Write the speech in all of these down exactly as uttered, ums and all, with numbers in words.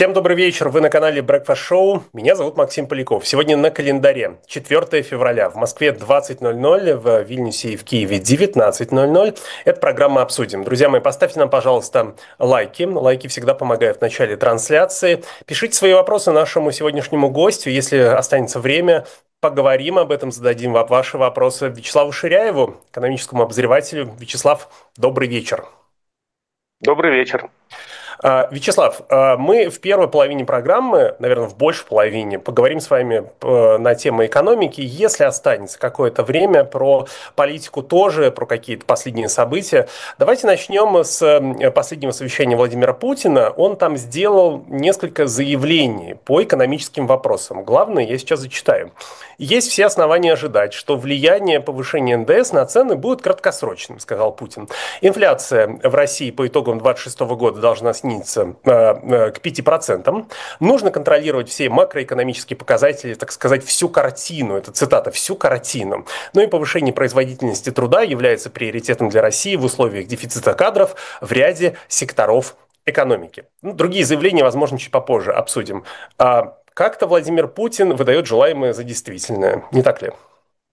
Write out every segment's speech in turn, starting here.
Всем добрый вечер, вы на канале Breakfast Show. Меня зовут Максим Поляков. Сегодня на календаре четвёртое февраля, в Москве двадцать ноль ноль, в Вильнюсе и в Киеве девятнадцать ноль ноль. Эта программа «Обсудим». Друзья мои, поставьте нам, пожалуйста, лайки. Лайки всегда помогают в начале трансляции. Пишите свои вопросы нашему сегодняшнему гостю. Если останется время, поговорим об этом, зададим ваши вопросы Вячеславу Ширяеву, экономическому обозревателю. Вячеслав, добрый вечер. Добрый вечер. Вячеслав, мы в первой половине программы, наверное, в большей половине, поговорим с вами на тему экономики. Если останется какое-то время, про политику тоже, про какие-то последние события. Давайте начнем с последнего совещания Владимира Путина. Он там сделал несколько заявлений по экономическим вопросам. Главное, я сейчас зачитаю. Есть все основания ожидать, что влияние повышения эн дэ эс на цены будет краткосрочным, сказал Путин. Инфляция в России по итогам двадцать шестого года должна снизиться к пяти процентам. Нужно контролировать все макроэкономические показатели, так сказать, всю картину. Это цитата, всю картину. Ну и повышение производительности труда является приоритетом для России в условиях дефицита кадров в ряде секторов экономики. Ну, другие заявления, возможно, чуть попозже обсудим. А как-то Владимир Путин выдает желаемое за действительное, не так ли?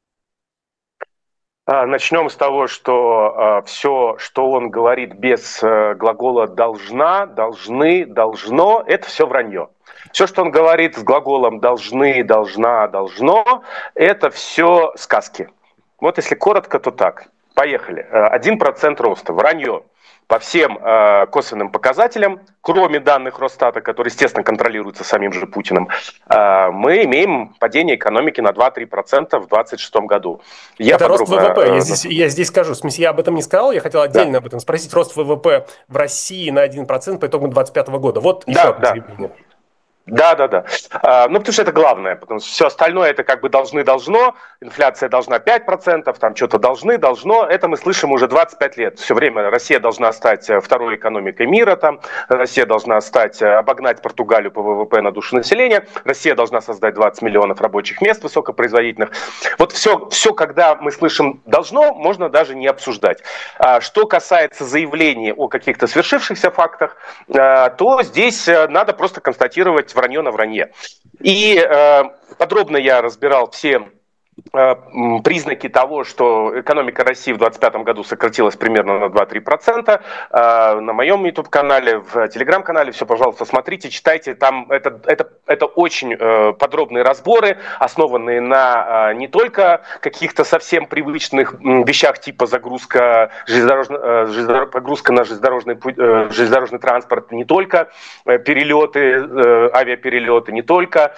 Начнем с того, что э, все, что он говорит без э, глагола «должна», «должны», «должно» — это все вранье. Все, что он говорит с глаголом «должны», «должна», «должно» — это все сказки. Вот если коротко, то так. Поехали. один процент роста. Вранье. По всем э, косвенным показателям, кроме данных Росстата, которые, естественно, контролируются самим же Путиным, э, мы имеем падение экономики на два-три процента в двадцать шестом году. Я Это подробно, рост вэ вэ пэ. Я здесь, я здесь скажу. В смысле, я об этом не сказал, я хотел отдельно да. об этом спросить. Рост вэ вэ пэ в России на один процент по итогам двадцать пятого года. Вот еще да, одно да. заявление. Да, да, да. А, ну, потому что это главное, потому что все остальное это как бы должны-должно, инфляция должна пять процентов, там что-то должны-должно, это мы слышим уже двадцать пять лет. Все время Россия должна стать второй экономикой мира, там, Россия должна стать, обогнать Португалию по вэ вэ пэ на душу населения, Россия должна создать двадцать миллионов рабочих мест высокопроизводительных. Вот все, все, когда мы слышим «должно», можно даже не обсуждать. А, что касается заявлений о каких-то свершившихся фактах, а, то здесь надо просто констатировать вранье на вранье. И э, подробно я разбирал все э, признаки того, что экономика России в двадцать пятом году сократилась примерно на два-три процента. Э, на моем YouTube-канале, в Telegram-канале, все, пожалуйста, смотрите, читайте. Там это, это, это очень э, подробные разборы, основанные на э, не только каких-то совсем привычных э, вещах типа загрузка, железнодорожный, э, железнодор, погрузка на железнодорожный, э, железнодорожный транспорт, не только э, перелеты, э, авиаперелеты, не только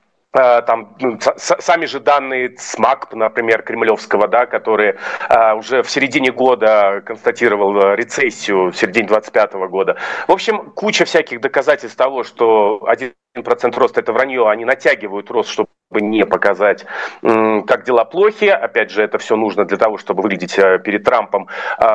там сами же данные СМАК, например, кремлевского, да, который а, уже в середине года констатировал рецессию, в середине двадцать пятого года. В общем, куча всяких доказательств того, что один процент роста — это вранье, они натягивают рост, чтобы не показать, как дела плохи. Опять же, это все нужно для того, чтобы выглядеть перед Трампом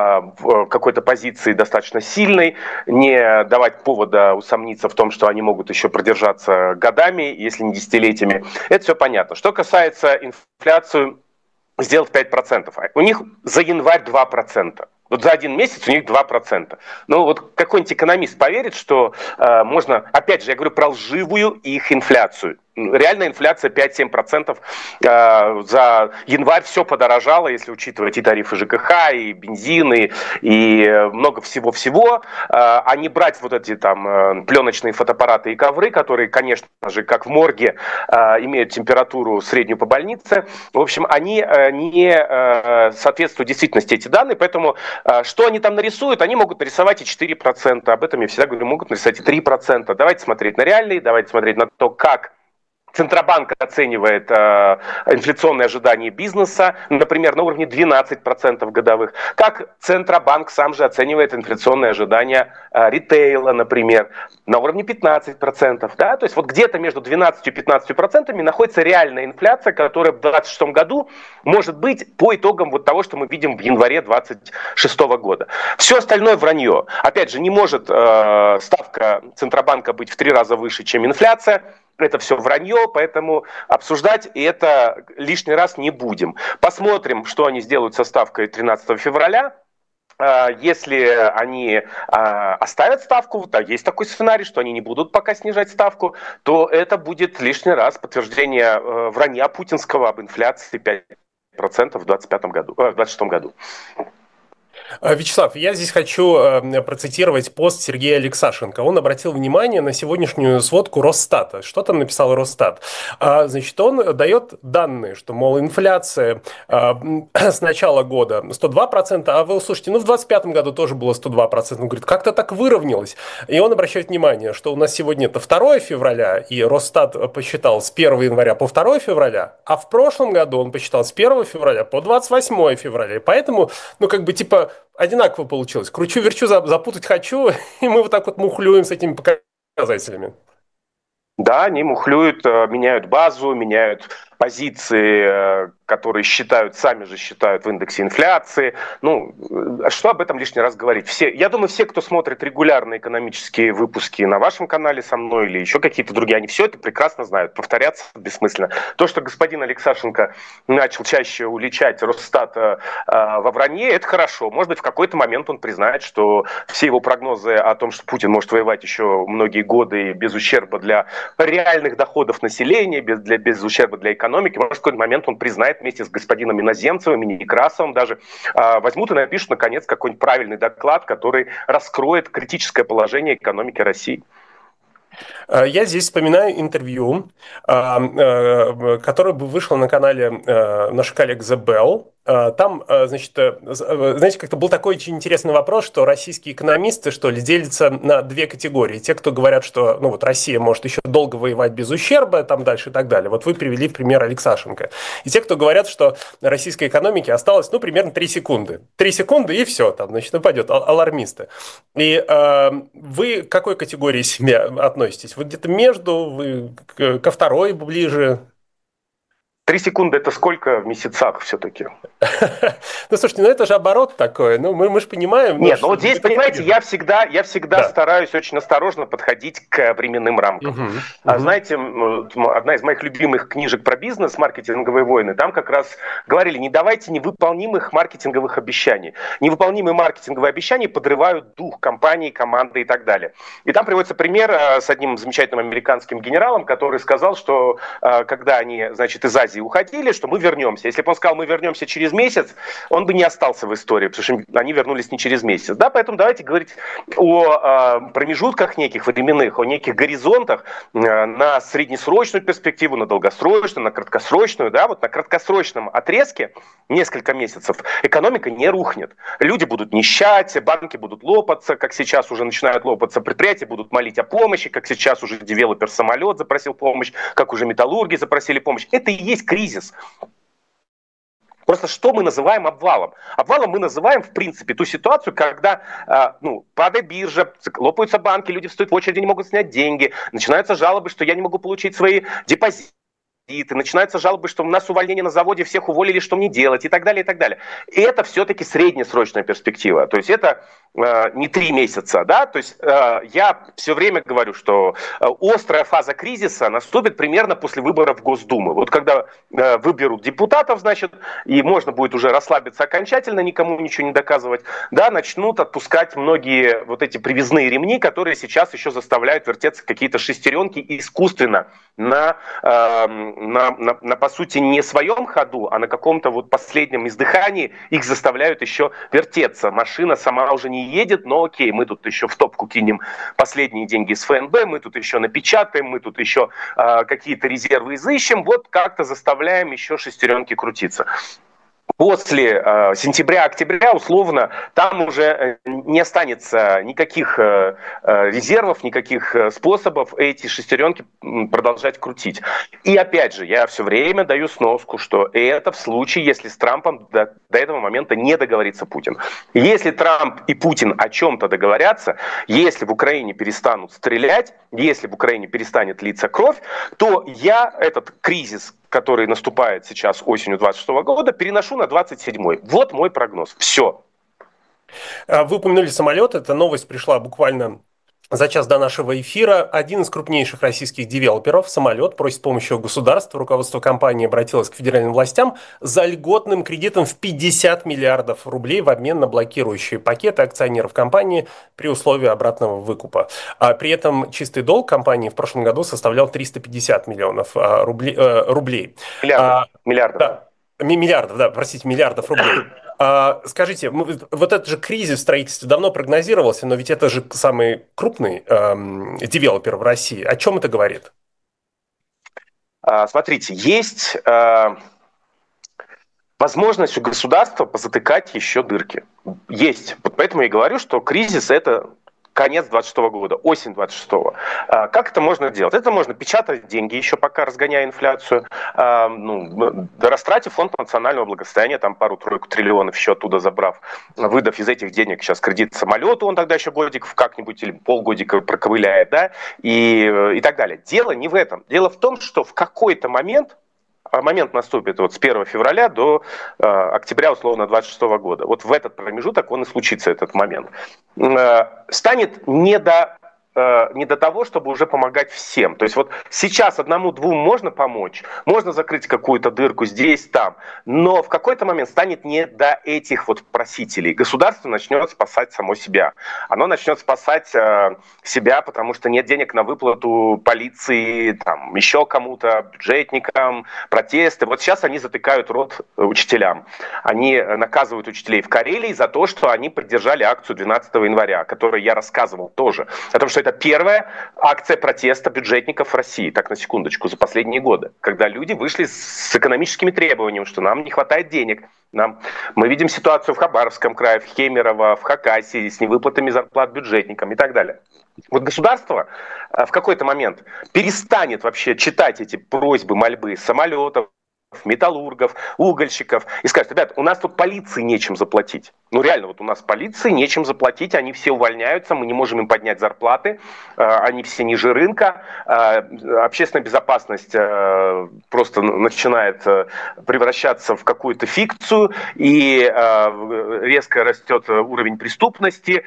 в какой-то позиции достаточно сильной, не давать повода усомниться в том, что они могут еще продержаться годами, если не десятилетиями. Это все понятно. Что касается инфляции, сделать пять процентов. У них за январь два процента. Вот за один месяц у них два процента. Ну вот какой-нибудь экономист поверит, что э, можно, опять же, я говорю про лживую их инфляцию. Реальная инфляция пять-семь процентов э, за январь все подорожало, если учитывать и тарифы жэ ка ха, и бензин, и, и много всего-всего. Э, а не брать вот эти там э, пленочные фотоаппараты и ковры, которые, конечно же, как в морге, э, имеют температуру среднюю по больнице. В общем, они э, не э, соответствуют действительности, эти данные, поэтому э, что они там нарисуют, они могут нарисовать и четыре процента. Об этом я всегда говорю, могут нарисовать и три процента. Давайте смотреть на реальные, давайте смотреть на то, как Центробанк оценивает э, инфляционные ожидания бизнеса, например, на уровне двенадцать процентов годовых. Как Центробанк сам же оценивает инфляционные ожидания э, ритейла, например, на уровне пятнадцать процентов. Да? То есть вот где-то между двенадцатью и пятнадцатью процентами находится реальная инфляция, которая в двадцать шестом году может быть по итогам вот того, что мы видим в январе двадцать шестого года. Все остальное вранье. Опять же, не может э, ставка Центробанка быть в три раза выше, чем инфляция. Это все вранье, поэтому обсуждать это лишний раз не будем. Посмотрим, что они сделают со ставкой тринадцатого февраля. Если они оставят ставку, да, есть такой сценарий, что они не будут пока снижать ставку, то это будет лишний раз подтверждение вранья путинского об инфляции пять процентов в двадцать пятом году, в двадцать шестом году. Вячеслав, я здесь хочу процитировать пост Сергея Алексашенко. Он обратил внимание на сегодняшнюю сводку Росстата. Что там написал Росстат? Значит, он дает данные, что, мол, инфляция с начала года сто два процента, а вы слушайте, ну в двадцать пятом году тоже было сто два процента. Он говорит, как-то так выровнялось. И он обращает внимание, что у нас сегодня это второе февраля, и Росстат посчитал с первого января по второе февраля, а в прошлом году он посчитал с первого февраля по двадцать восьмое февраля. И поэтому, ну как бы типа... одинаково получилось. Кручу-верчу, запутать хочу, и мы вот так вот мухлюем с этими показателями. Да, они мухлюют, меняют базу, меняют позиции, которые считают, сами же считают в индексе инфляции. Ну, что об этом лишний раз говорить? Все, я думаю, все, кто смотрит регулярно экономические выпуски на вашем канале со мной или еще какие-то другие, они все это прекрасно знают. Повторяться бессмысленно. То, что господин Алексашенко начал чаще уличать Росстат э, во вранье, это хорошо. Может быть, в какой-то момент он признает, что все его прогнозы о том, что Путин может воевать еще многие годы без ущерба для реальных доходов населения, без, для, без ущерба для экономики, может, в какой-то момент он признает вместе с господином Иноземцевым и Некрасовым даже, э, возьмут и напишут, наконец, какой-нибудь правильный доклад, который раскроет критическое положение экономики России. Я здесь вспоминаю интервью, которое вышло на канале наших коллег The Bell. Там, значит, знаете, как-то был такой очень интересный вопрос, что российские экономисты, что ли, делятся на две категории. Те, кто говорят, что, ну вот, Россия может еще долго воевать без ущерба, там дальше и так далее. Вот вы привели в пример Алексашенко. И те, кто говорят, что российской экономике осталось, ну, примерно три секунды. три секунды и все, там, значит, упадет, алармисты. И э, вы к какой категории себя относитесь? Вы где-то между, вы ко второй ближе? Три секунды — это сколько в месяцах все-таки? Ну, слушайте, ну это же оборот такой, ну мы, мы же понимаем... Нет, ну вот здесь, понимаете, я всегда, я всегда да. стараюсь очень осторожно подходить к временным рамкам. Угу, а, угу. Знаете, одна из моих любимых книжек про бизнес «Маркетинговые войны», там как раз говорили, не давайте невыполнимых маркетинговых обещаний. Невыполнимые маркетинговые обещания подрывают дух компании, команды и так далее. И там приводится пример с одним замечательным американским генералом, который сказал, что когда они, значит, из Азии уходили, что мы вернемся. Если бы он сказал, мы вернемся через месяц, он бы не остался в истории, потому что они вернулись не через месяц. Да, поэтому давайте говорить о э, промежутках неких временных, о неких горизонтах э, на среднесрочную перспективу, на долгосрочную, на краткосрочную. Да, вот на краткосрочном отрезке несколько месяцев экономика не рухнет. Люди будут нищать, банки будут лопаться, как сейчас уже начинают лопаться, предприятия будут молить о помощи, как сейчас уже девелопер-самолет запросил помощь, как уже металлурги запросили помощь. Это и есть кризис. Просто что мы называем обвалом? Обвалом мы называем, в принципе, ту ситуацию, когда э, ну, падает биржа, лопаются банки, люди встают в очередь, не могут снять деньги, начинаются жалобы, что я не могу получить свои депозиты. И начинаются жалобы, что у нас увольнение на заводе, всех уволили, что мне делать, и так далее, и так далее. И это все-таки среднесрочная перспектива. То есть это э, не три месяца, да. То есть э, я все время говорю, что э, острая фаза кризиса наступит примерно после выборов в Госдуму. Вот когда э, выберут депутатов, значит, и можно будет уже расслабиться окончательно, никому ничего не доказывать, да, начнут отпускать многие вот эти привязные ремни, которые сейчас еще заставляют вертеться какие-то шестеренки искусственно на... Э, На, на, на, по сути, не своем ходу, а на каком-то вот последнем издыхании их заставляют еще вертеться. Машина сама уже не едет, но окей, мы тут еще в топку кинем последние деньги с ФНБ, мы тут еще напечатаем, мы тут еще э, какие-то резервы изыщем, вот как-то заставляем еще шестеренки крутиться. После э, сентября-октября, условно, там уже не останется никаких э, резервов, никаких способов эти шестеренки продолжать крутить. И опять же, я все время даю сноску, что это в случае, если с Трампом до, до этого момента не договорится Путин. Если Трамп и Путин о чем-то договорятся, если в Украине перестанут стрелять, если в Украине перестанет литься кровь, то я этот кризис, который наступает сейчас осенью двадцать шестого года, переношу на двадцать седьмой. Вот мой прогноз. Все. Вы упомянули самолет. Эта новость пришла буквально За час до нашего эфира один из крупнейших российских девелоперов, «Самолет», просит помощи у государства. Руководство компании обратилось к федеральным властям за льготным кредитом в пятьдесят миллиардов рублей в обмен на блокирующие пакеты акционеров компании при условии обратного выкупа. А при этом чистый долг компании в прошлом году составлял триста пятьдесят миллионов а, рублей. Э, рублей. Миллиардов. А, Миллиардов. да, миллиардов, да, простите, миллиардов рублей. А, скажите, вот этот же кризис в строительстве давно прогнозировался, но ведь это же самый крупный эм, девелопер в России. О чем это говорит? А, смотрите, есть а, возможность у государства позатыкать еще дырки. Есть. Вот поэтому я и говорю, что кризис – это конец двадцать шестого года, осень двадцать шестого. Как это можно делать? Это можно печатать деньги еще пока, разгоняя инфляцию, ну, растратив фонд национального благосостояния, там пару-тройку триллионов еще оттуда забрав, выдав из этих денег сейчас кредит самолету, он тогда еще годик как-нибудь или полгодика проковыляет, да, и, и так далее. Дело не в этом. Дело в том, что в какой-то момент момент наступит вот с первого февраля до э, октября, условно, двадцать шестого года. Вот в этот промежуток он и случится, этот момент. Э, станет не до, э, не до того, чтобы уже помогать всем. То есть вот сейчас одному-двум можно помочь, можно закрыть какую-то дырку здесь, там, но в какой-то момент станет не до этих вот просителей. Государство начнет спасать само себя. Оно начнет спасать э, себя, потому что нет денег на выплату полиции, там, еще кому-то, бюджетникам, протесты. Вот сейчас они затыкают рот учителям. Они наказывают учителей в Карелии за то, что они поддержали акцию двенадцатого января, о которой я рассказывал тоже. О том, что это первая акция протеста бюджетников в России, так на секундочку, за последние годы. Когда люди вышли с экономическими требованиями, что нам не хватает денег. Нам... Мы видим ситуацию в Хабаровском крае, в Кемерово, в Хакасии с невыплатами зарплат бюджетникам и так далее. Вот государство в какой-то момент перестанет вообще читать эти просьбы, мольбы самолетов, металлургов, угольщиков и скажет: ребят, у нас тут полиции нечем заплатить. Ну реально, вот у нас полиции нечем заплатить, они все увольняются, мы не можем им поднять зарплаты, они все ниже рынка, общественная безопасность просто начинает превращаться в какую-то фикцию, и резко растет уровень преступности,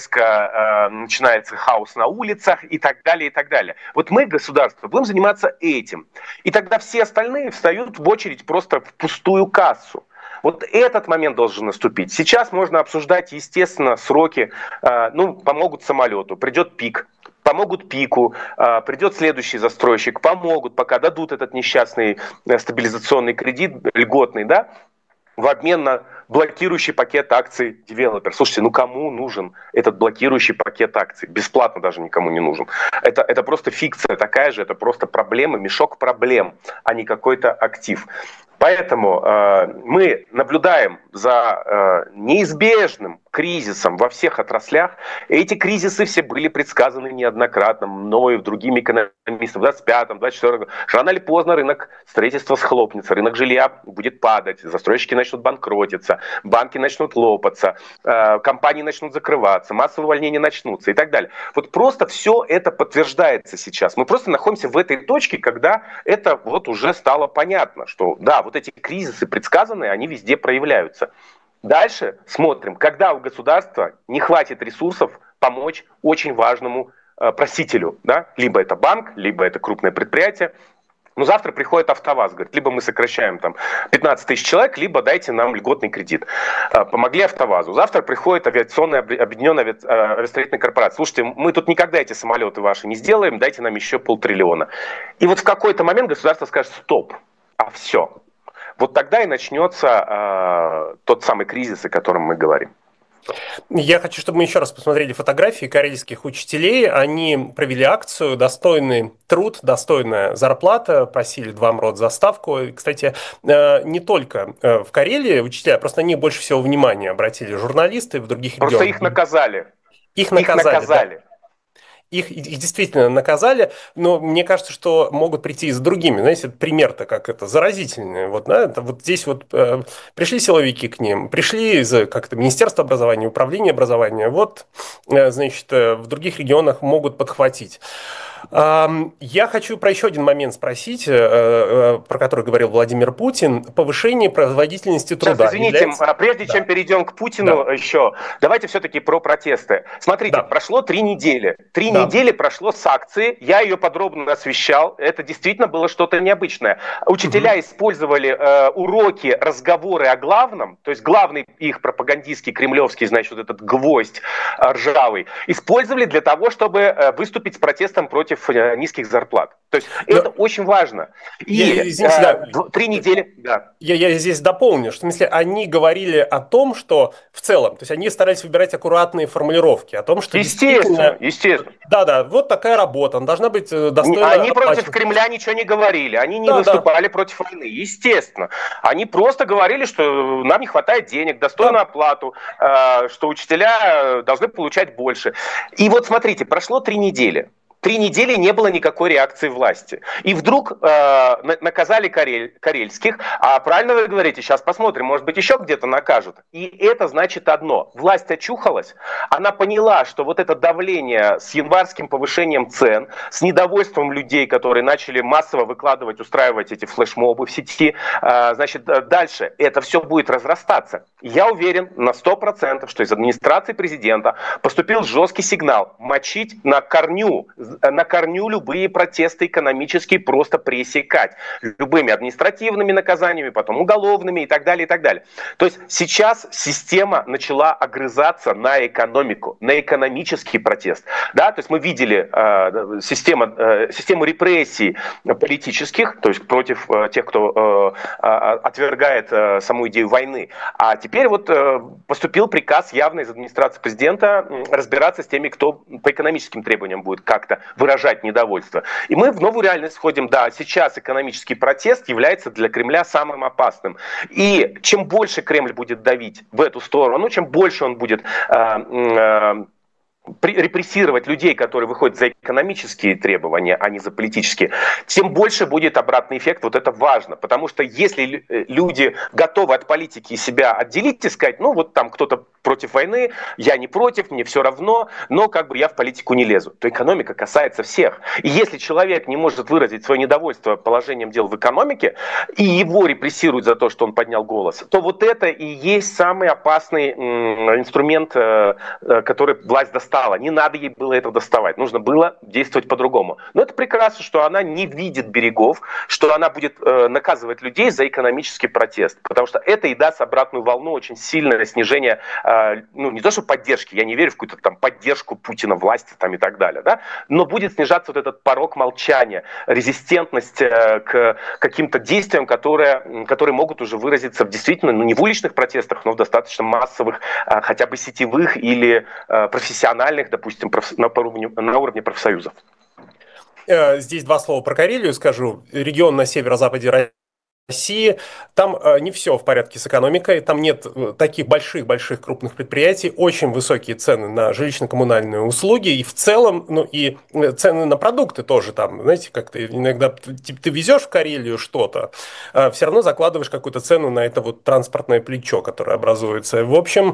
резко начинается хаос на улицах и так далее, и так далее. Вот мы, государство, будем заниматься этим. И тогда все остальные встают в очередь просто в пустую кассу. Вот этот момент должен наступить. Сейчас можно обсуждать, естественно, сроки. Ну, помогут самолету, придет пик. Помогут пику, придет следующий застройщик, помогут, пока дадут этот несчастный стабилизационный кредит, льготный, да, в обмен на блокирующий пакет акций девелопер. Слушайте, ну кому нужен этот блокирующий пакет акций? Бесплатно даже никому не нужен. Это, это просто фикция такая же, это просто проблема, мешок проблем, а не какой-то актив. Поэтому э, мы наблюдаем за э, неизбежным кризисом во всех отраслях. Эти кризисы все были предсказаны неоднократно мною, другими экономистами в двадцать пятом, двадцать четвёртом году. Рано или поздно рынок строительства схлопнется, рынок жилья будет падать, застройщики начнут банкротиться, банки начнут лопаться, э, компании начнут закрываться, массовые увольнения начнутся и так далее. Вот просто все это подтверждается сейчас. Мы просто находимся в этой точке, когда это вот уже стало понятно, что да, вот эти кризисы предсказанные, они везде проявляются. Дальше смотрим, когда у государства не хватит ресурсов помочь очень важному э, просителю. Да? Либо это банк, либо это крупное предприятие. Но завтра приходит АвтоВАЗ, говорит, либо мы сокращаем там пятнадцать тысяч человек, либо дайте нам льготный кредит. Э, помогли АвтоВАЗу. Завтра приходит авиационная, объединенная авиастроительная корпорация. Слушайте, мы тут никогда эти самолеты ваши не сделаем, дайте нам еще полтриллиона. И вот в какой-то момент государство скажет: стоп, а все. Вот тогда и начнется э, тот самый кризис, о котором мы говорим. Я хочу, чтобы мы еще раз посмотрели фотографии карельских учителей. Они провели акцию «Достойный труд, достойная зарплата», просили два МРОД за ставку. И, кстати, не только в Карелии учителя, просто на них больше всего внимания обратили журналисты в других регионах. Просто их наказали. Их наказали. Их наказали. Да. Их, их действительно наказали, но мне кажется, что могут прийти и с другими. Знаете, пример-то как это заразительный. Вот, да, это вот здесь вот э, пришли силовики к ним, пришли из как-то Министерства образования, Управления образования. Вот, э, значит, э, в других регионах могут подхватить. Я хочу про еще один момент спросить, про который говорил Владимир Путин. Повышение производительности труда. Сейчас, извините, является... прежде да. чем перейдем к Путину да. еще, давайте все-таки про протесты. Смотрите, Да. прошло три недели. Три да. недели прошло с акции, я ее подробно освещал. Это действительно было что-то необычное. Учителя угу. использовали э, уроки, разговоры о главном, то есть главный их пропагандистский, кремлевский, значит, вот этот гвоздь э, ржавый, использовали для того, чтобы э, выступить с протестом против э, низких зарплат. То есть Но... это очень важно. И я, извините, э, да. три недели... Да. Я, я здесь дополню, что в смысле они говорили о том, что в целом, то есть они старались выбирать аккуратные формулировки, о том, что естественно, естественно. Да-да, вот такая работа, она должна быть достойна. Они против Кремля ничего не говорили, они не да, выступали да. против войны, естественно. Они просто говорили, что нам не хватает денег, достойную да. оплату, что учителя должны получать больше. И вот смотрите, прошло три недели. Три недели не было никакой реакции власти. И вдруг э, наказали Карель, карельских. А правильно вы говорите, сейчас посмотрим, может быть, еще где-то накажут. И это значит одно. Власть очухалась. Она поняла, что вот это давление с январским повышением цен, с недовольством людей, которые начали массово выкладывать, устраивать эти флешмобы в сети, э, значит, дальше это все будет разрастаться. Я уверен на сто процентов, что из администрации президента поступил жесткий сигнал мочить на корню на корню любые протесты экономические просто пресекать. Любыми административными наказаниями, потом уголовными и так далее, и так далее. То есть сейчас система начала огрызаться на экономику, на экономический протест. Да? То есть мы видели э, система, э, систему репрессий политических, то есть против э, тех, кто э, отвергает э, саму идею войны. А теперь вот э, поступил приказ явно из администрации президента э, разбираться с теми, кто по экономическим требованиям будет как-то выражать недовольство. И мы в новую реальность входим. Да, сейчас экономический протест является для Кремля самым опасным. И чем больше Кремль будет давить в эту сторону, чем больше он будет э, э, репрессировать людей, которые выходят за экономические требования, а не за политические, тем больше будет обратный эффект. Вот это важно. Потому что если люди готовы от политики себя отделить и сказать, ну вот там кто-то против войны, я не против, мне все равно, но как бы я в политику не лезу, то экономика касается всех. И если человек не может выразить свое недовольство положением дел в экономике, и его репрессируют за то, что он поднял голос, то вот это и есть самый опасный м, инструмент, э, который власть достала. Не надо ей было это доставать, нужно было действовать по-другому. Но это прекрасно, что она не видит берегов, что она будет э, наказывать людей за экономический протест, потому что это и даст обратную волну, очень сильное снижение, э, ну не то что поддержки, я не верю в какую-то там поддержку Путина, власти там и так далее, да, но будет снижаться вот этот порог молчания, резистентность э, к каким-то действиям, которые, которые могут уже выразиться в действительно, ну не в уличных протестах, но в достаточно массовых, э, хотя бы сетевых или э, профессиональных, допустим, на уровне, на уровне профсоюзов. Здесь два слова про Карелию скажу. Регион на северо-западе России, там не все в порядке с экономикой, там нет таких больших-больших крупных предприятий, очень высокие цены на жилищно-коммунальные услуги, и в целом, ну и цены на продукты тоже там, знаете, как-то иногда ты, ты везешь в Карелию что-то, все равно закладываешь какую-то цену на это вот транспортное плечо, которое образуется. В общем,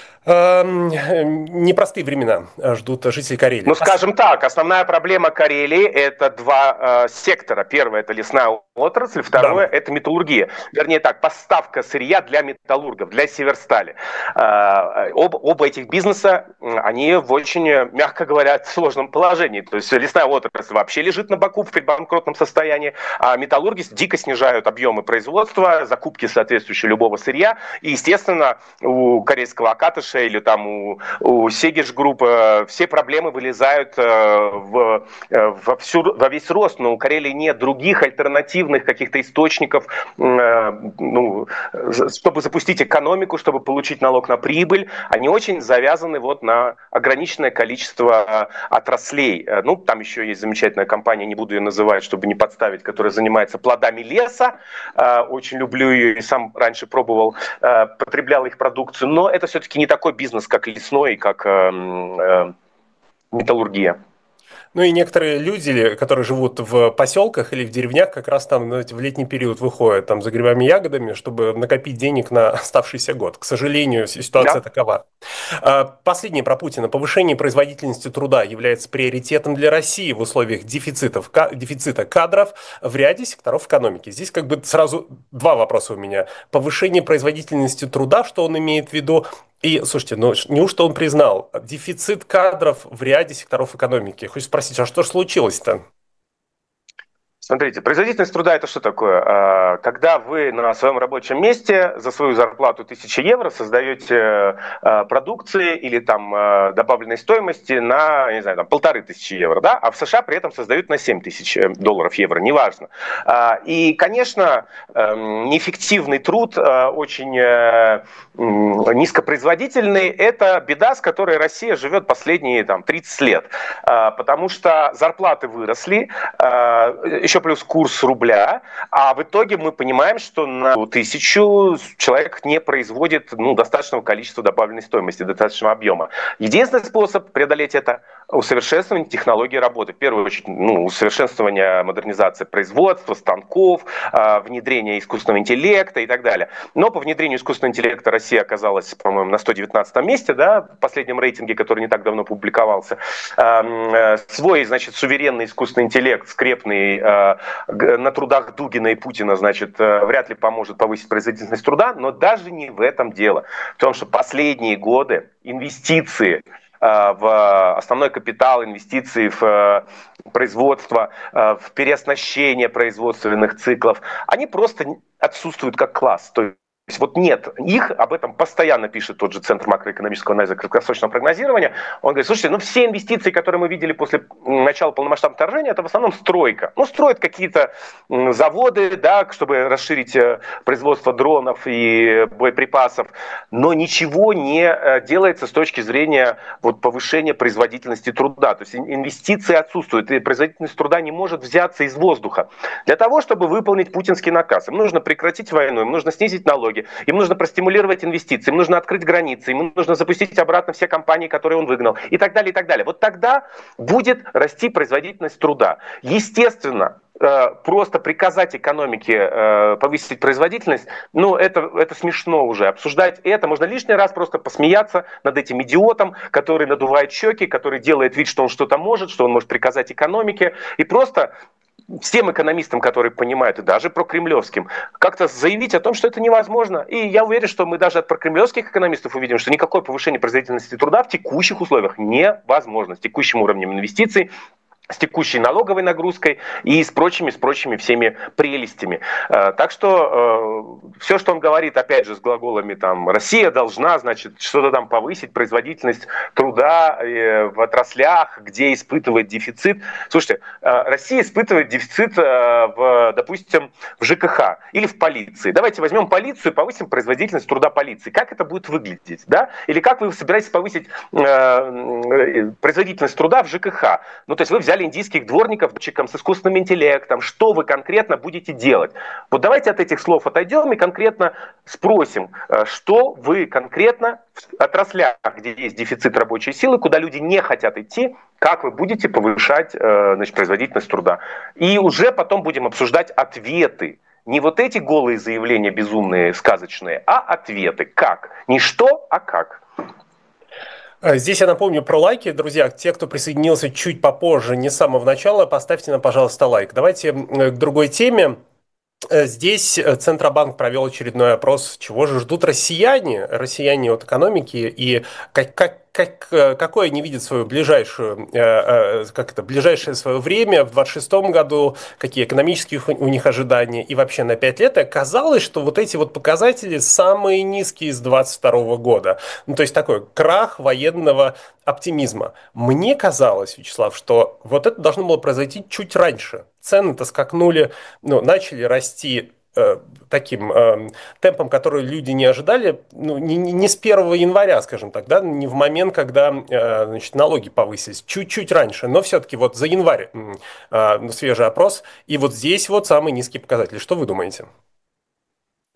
непростые времена ждут жителей Карелии. Ну, скажем так, основная проблема Карелии – это два э, сектора. Первое – это лесная отрасль, второе да. – это металлургия. Вернее так, поставка сырья для металлургов, для Северстали. Э, об, оба этих бизнеса, они в очень, мягко говоря, сложном положении. То есть лесная отрасль вообще лежит на боку в предбанкротном состоянии, а металлурги дико снижают объемы производства, закупки соответствующие любого сырья. И, естественно, у карельского Акатыша или там у, у Сегиш группы все проблемы вылезают э, в, э, во, всю, во весь рост, но у Карелии нет других альтернативных каких-то источников, э, ну, чтобы запустить экономику, чтобы получить налог на прибыль. Они очень завязаны вот на ограниченное количество отраслей. Ну, там еще есть замечательная компания, не буду ее называть, чтобы не подставить, которая занимается плодами леса. Э, очень люблю ее и сам раньше пробовал, э, потреблял их продукцию, но это все-таки не такой бизнес, как лесной, как э, э, металлургия. Ну и некоторые люди, которые живут в поселках или в деревнях, как раз там, знаете, в летний период выходят там за грибами и ягодами, чтобы накопить денег на оставшийся год. К сожалению, ситуация Да. такова. А, Последнее про Путина. Повышение производительности труда является приоритетом для России в условиях дефицитов, ка- дефицита кадров в ряде секторов экономики. Здесь как бы сразу два вопроса у меня. Повышение производительности труда, что он имеет в виду? И, слушайте, ну неужто он признал дефицит кадров в ряде секторов экономики? Хочется спросить, а что же случилось-то? Смотрите, производительность труда это что такое? А, Когда вы на своем рабочем месте за свою зарплату тысячи евро создаете а, продукции или там а, добавленной стоимости на, не знаю, там, полторы тысячи евро, да? А в США при этом создают на семь тысяч долларов евро, неважно. А, И, конечно, эм, неэффективный труд, а, очень э, м, низкопроизводительный, это беда, с которой Россия живет последние там, тридцать лет. А, Потому что зарплаты выросли, а, еще плюс курс рубля, а в итоге мы понимаем, что на тысячу человек не производит ну, достаточного количества добавленной стоимости, достаточного объема. Единственный способ преодолеть это — усовершенствование технологий работы. В первую очередь, ну, усовершенствование, модернизация производства, станков, внедрение искусственного интеллекта и так далее. Но по внедрению искусственного интеллекта Россия оказалась, по-моему, на сто девятнадцатом месте, да, в последнем рейтинге, который не так давно публиковался. Свой, значит, суверенный искусственный интеллект, скрепный на трудах Дугина и Путина, значит, вряд ли поможет повысить производительность труда, но даже не в этом дело. В том, что последние годы инвестиции в основной капитал, инвестиции в производство, в переоснащение производственных циклов, они просто отсутствуют как класс. То есть вот нет их, об этом постоянно пишет тот же Центр макроэкономического анализа краткосрочного прогнозирования. Он говорит, слушайте, ну все инвестиции, которые мы видели после начала полномасштабного вторжения, это в основном стройка. Ну, строят какие-то заводы, да, чтобы расширить производство дронов и боеприпасов, но ничего не делается с точки зрения вот, повышения производительности труда. То есть инвестиции отсутствуют, и производительность труда не может взяться из воздуха. Для того, чтобы выполнить путинский наказ, им нужно прекратить войну, им нужно снизить налоги, им нужно простимулировать инвестиции, им нужно открыть границы, им нужно запустить обратно все компании, которые он выгнал, и так далее, и так далее. Вот тогда будет расти производительность труда. Естественно, просто приказать экономике повысить производительность, ну, это, это смешно уже. Обсуждать это, можно лишний раз просто посмеяться над этим идиотом, который надувает щеки, который делает вид, что он что-то может, что он может приказать экономике, и просто всем экономистам, которые понимают, и даже прокремлевским, как-то заявить о том, что это невозможно. И я уверен, что мы даже от прокремлевских экономистов увидим, что никакое повышение производительности труда в текущих условиях невозможно. С текущим уровнем инвестиций, с текущей налоговой нагрузкой и с прочими, с прочими всеми прелестями. Так что э, все, что он говорит, опять же, с глаголами там «Россия должна, значит, что-то там повысить производительность труда э, в отраслях, где испытывает дефицит». Слушайте, э, Россия испытывает дефицит, э, в, допустим, в ЖКХ или в полиции. Давайте возьмем полицию и повысим производительность труда полиции. Как это будет выглядеть? Да? Или как вы собираетесь повысить э, производительность труда в ЖКХ? Ну, то есть вы взяли индийских дворников с искусственным интеллектом, что вы конкретно будете делать? Вот давайте от этих слов отойдем и конкретно спросим, что вы конкретно в отраслях, где есть дефицит рабочей силы, куда люди не хотят идти, как вы будете повышать, значит, производительность труда. И уже потом будем обсуждать ответы. Не вот эти голые заявления безумные, сказочные, а ответы. Как? Не что, а как. Здесь я напомню про лайки. Друзья, те, кто присоединился чуть попозже, не с самого начала, поставьте нам, пожалуйста, лайк. Давайте к другой теме. Здесь Центробанк провел очередной опрос, чего же ждут россияне, россияне от экономики, и как, как, как, какое они видят свою ближайшую, как это, ближайшее свое время в двадцать шестом году, какие экономические у них ожидания, и вообще на пять лет. И оказалось, что вот эти вот показатели самые низкие с двадцать второго года. Ну, то есть такой крах военного оптимизма. Мне казалось, Вячеслав, что вот это должно было произойти чуть раньше. Цены-то скакнули, ну, начали расти э, таким э, темпом, который люди не ожидали, ну, не, не с первого января, скажем так, да, не в момент, когда э, значит, налоги повысились, чуть-чуть раньше, но все-таки вот за январь э, свежий опрос, и вот здесь вот самый низкий показатель. Что вы думаете?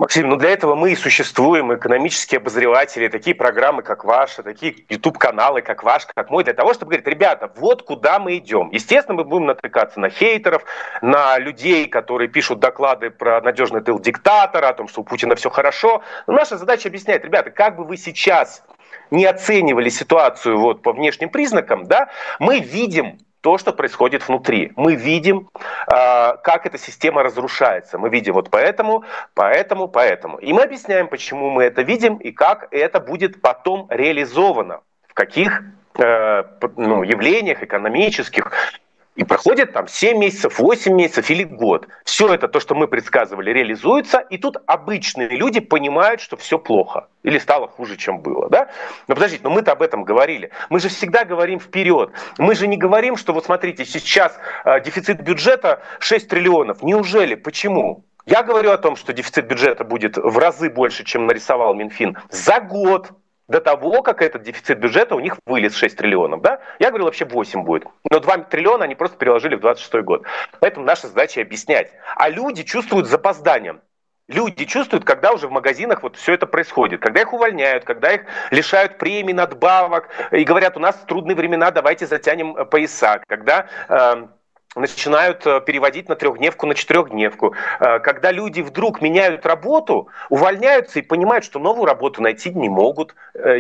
Максим, ну для этого мы и существуем, экономические обозреватели, такие программы, как ваши, такие YouTube-каналы, как ваш, как мой, для того, чтобы говорить, ребята, вот куда мы идем. Естественно, мы будем натыкаться на хейтеров, на людей, которые пишут доклады про надежный тыл диктатора, о том, что у Путина все хорошо. Но наша задача объяснять, ребята, как бы вы сейчас не оценивали ситуацию вот по внешним признакам, да, мы видим то, что происходит внутри. Мы видим, э, как эта система разрушается. Мы видим вот поэтому, поэтому, поэтому. И мы объясняем, почему мы это видим и как это будет потом реализовано. В каких э, ну, явлениях экономических. И проходит там семь месяцев, восемь месяцев или год. Все это, то, что мы предсказывали, реализуется. И тут обычные люди понимают, что все плохо. Или стало хуже, чем было. Да? Но подождите, но мы-то об этом говорили. Мы же всегда говорим вперед. Мы же не говорим, что вот смотрите, сейчас э, дефицит бюджета шесть триллионов. Неужели? Почему? Я говорю о том, что дефицит бюджета будет в разы больше, чем нарисовал Минфин за год. До того, как этот дефицит бюджета у них вылез шесть триллионов. Да? Я говорил, вообще восемь будет. Но два триллиона они просто переложили в двадцать шестой год. Поэтому наша задача объяснять. А люди чувствуют запозданием. Люди чувствуют, когда уже в магазинах вот все это происходит. Когда их увольняют, когда их лишают премий, надбавок. И говорят, у нас трудные времена, давайте затянем пояса. Когда... Э, начинают переводить на трехдневку, на четырехдневку. Когда люди вдруг меняют работу, увольняются и понимают, что новую работу найти не могут.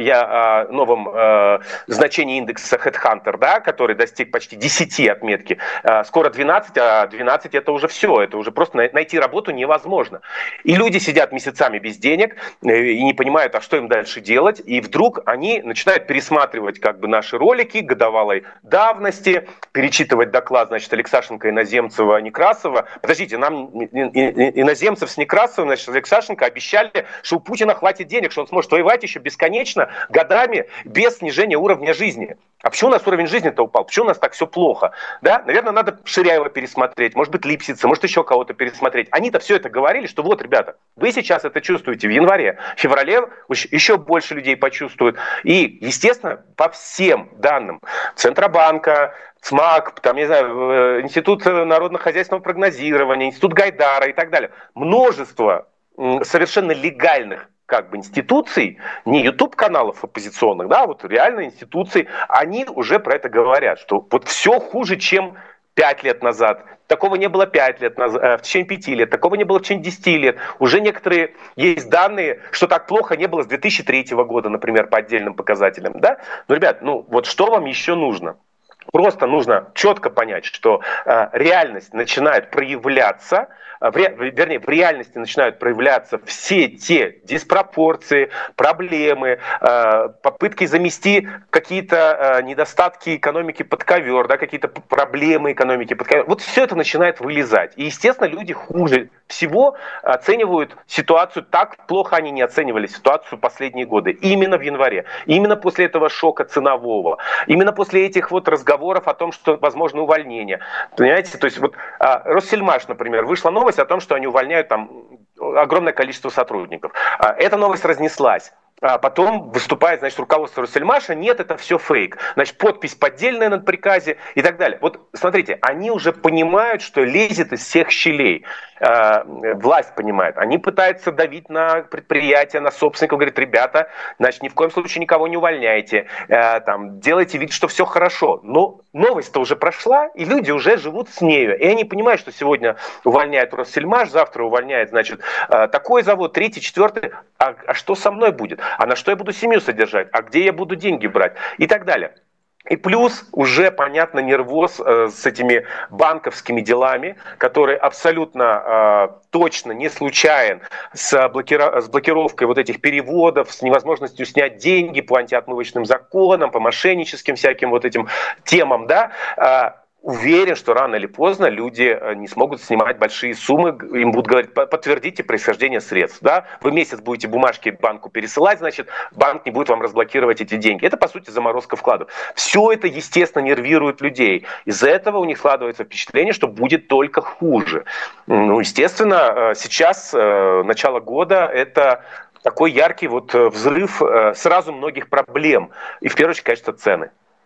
Я о новом э, значении индекса HeadHunter, да, который достиг почти десяти отметки. Скоро двенадцать, а двенадцать это уже все. Это уже просто найти работу невозможно. И люди сидят месяцами без денег и не понимают, а что им дальше делать. И вдруг они начинают пересматривать как бы наши ролики годовалой давности, перечитывать доклад, значит, Алексашенко, Иноземцева, Некрасова. Подождите, нам Иноземцев с Некрасовым, значит, Алексашенко обещали, что у Путина хватит денег, что он сможет воевать еще бесконечно, годами, без снижения уровня жизни. А почему у нас уровень жизни-то упал? Почему у нас так все плохо? Да? Наверное, надо Ширяева пересмотреть, может быть, Липсица, может, еще кого-то пересмотреть. Они-то все это говорили, что вот, ребята, вы сейчас это чувствуете в январе, в феврале еще больше людей почувствуют. И, естественно, по всем данным Центробанка, ЦМАК, там, не знаю, Институт народно-хозяйственного прогнозирования, Институт Гайдара и так далее. Множество совершенно легальных как бы институций, не YouTube-каналов оппозиционных, да, вот реально институции, они уже про это говорят, что вот все хуже, чем пять лет назад. Такого не было пять лет назад, в течение пяти лет, такого не было в течение десяти лет. Уже некоторые есть данные, что так плохо не было с две тысячи третьего года, например, по отдельным показателям. Да? Ну, ребят, ну вот что вам еще нужно? Просто нужно четко понять, что э, реальность начинает проявляться, э, в ре, вернее, в реальности начинают проявляться все те диспропорции, проблемы, э, попытки замести какие-то э, недостатки экономики под ковер, да, какие-то проблемы экономики под ковер. Вот все это начинает вылезать. И, естественно, люди хуже всего оценивают ситуацию так, плохо они не оценивали ситуацию последние годы. Именно в январе. Именно после этого шока ценового. Именно после этих вот разговоров о том, что возможно увольнение. Понимаете? То есть вот а, Россельмаш, например, вышла новость о том, что они увольняют там огромное количество сотрудников. А, эта новость разнеслась. А потом выступает, значит, руководство Россельмаша, нет, это все фейк. Значит, подпись поддельная на приказе и так далее. Вот смотрите, они уже понимают, что лезет из всех щелей. Э, власть понимает. Они пытаются давить на предприятия, на собственников. Говорят, ребята, значит, ни в коем случае никого не увольняйте. Э, там, делайте вид, что все хорошо. Но новость-то уже прошла, и люди уже живут с нею. И они понимают, что сегодня увольняет Россельмаш, завтра увольняет, значит, э, такой завод, третий, четвертый. А, а что со мной будет? А на что я буду семью содержать? А где я буду деньги брать? И так далее. И плюс уже, понятно, нервоз э, с этими банковскими делами, который абсолютно э, точно не случайен, с, блокира... с блокировкой вот этих переводов, с невозможностью снять деньги по антиотмывочным законам, по мошенническим всяким вот этим темам, да, э, уверен, что рано или поздно люди не смогут снимать большие суммы, им будут говорить, подтвердите происхождение средств. Да? Вы месяц будете бумажки банку пересылать, значит, банк не будет вам разблокировать эти деньги. Это, по сути, заморозка вкладов. Все это, естественно, нервирует людей. Из-за этого у них складывается впечатление, что будет только хуже. Ну, естественно, сейчас, начало года, это такой яркий вот взрыв сразу многих проблем. И, в первую очередь, конечно, цены.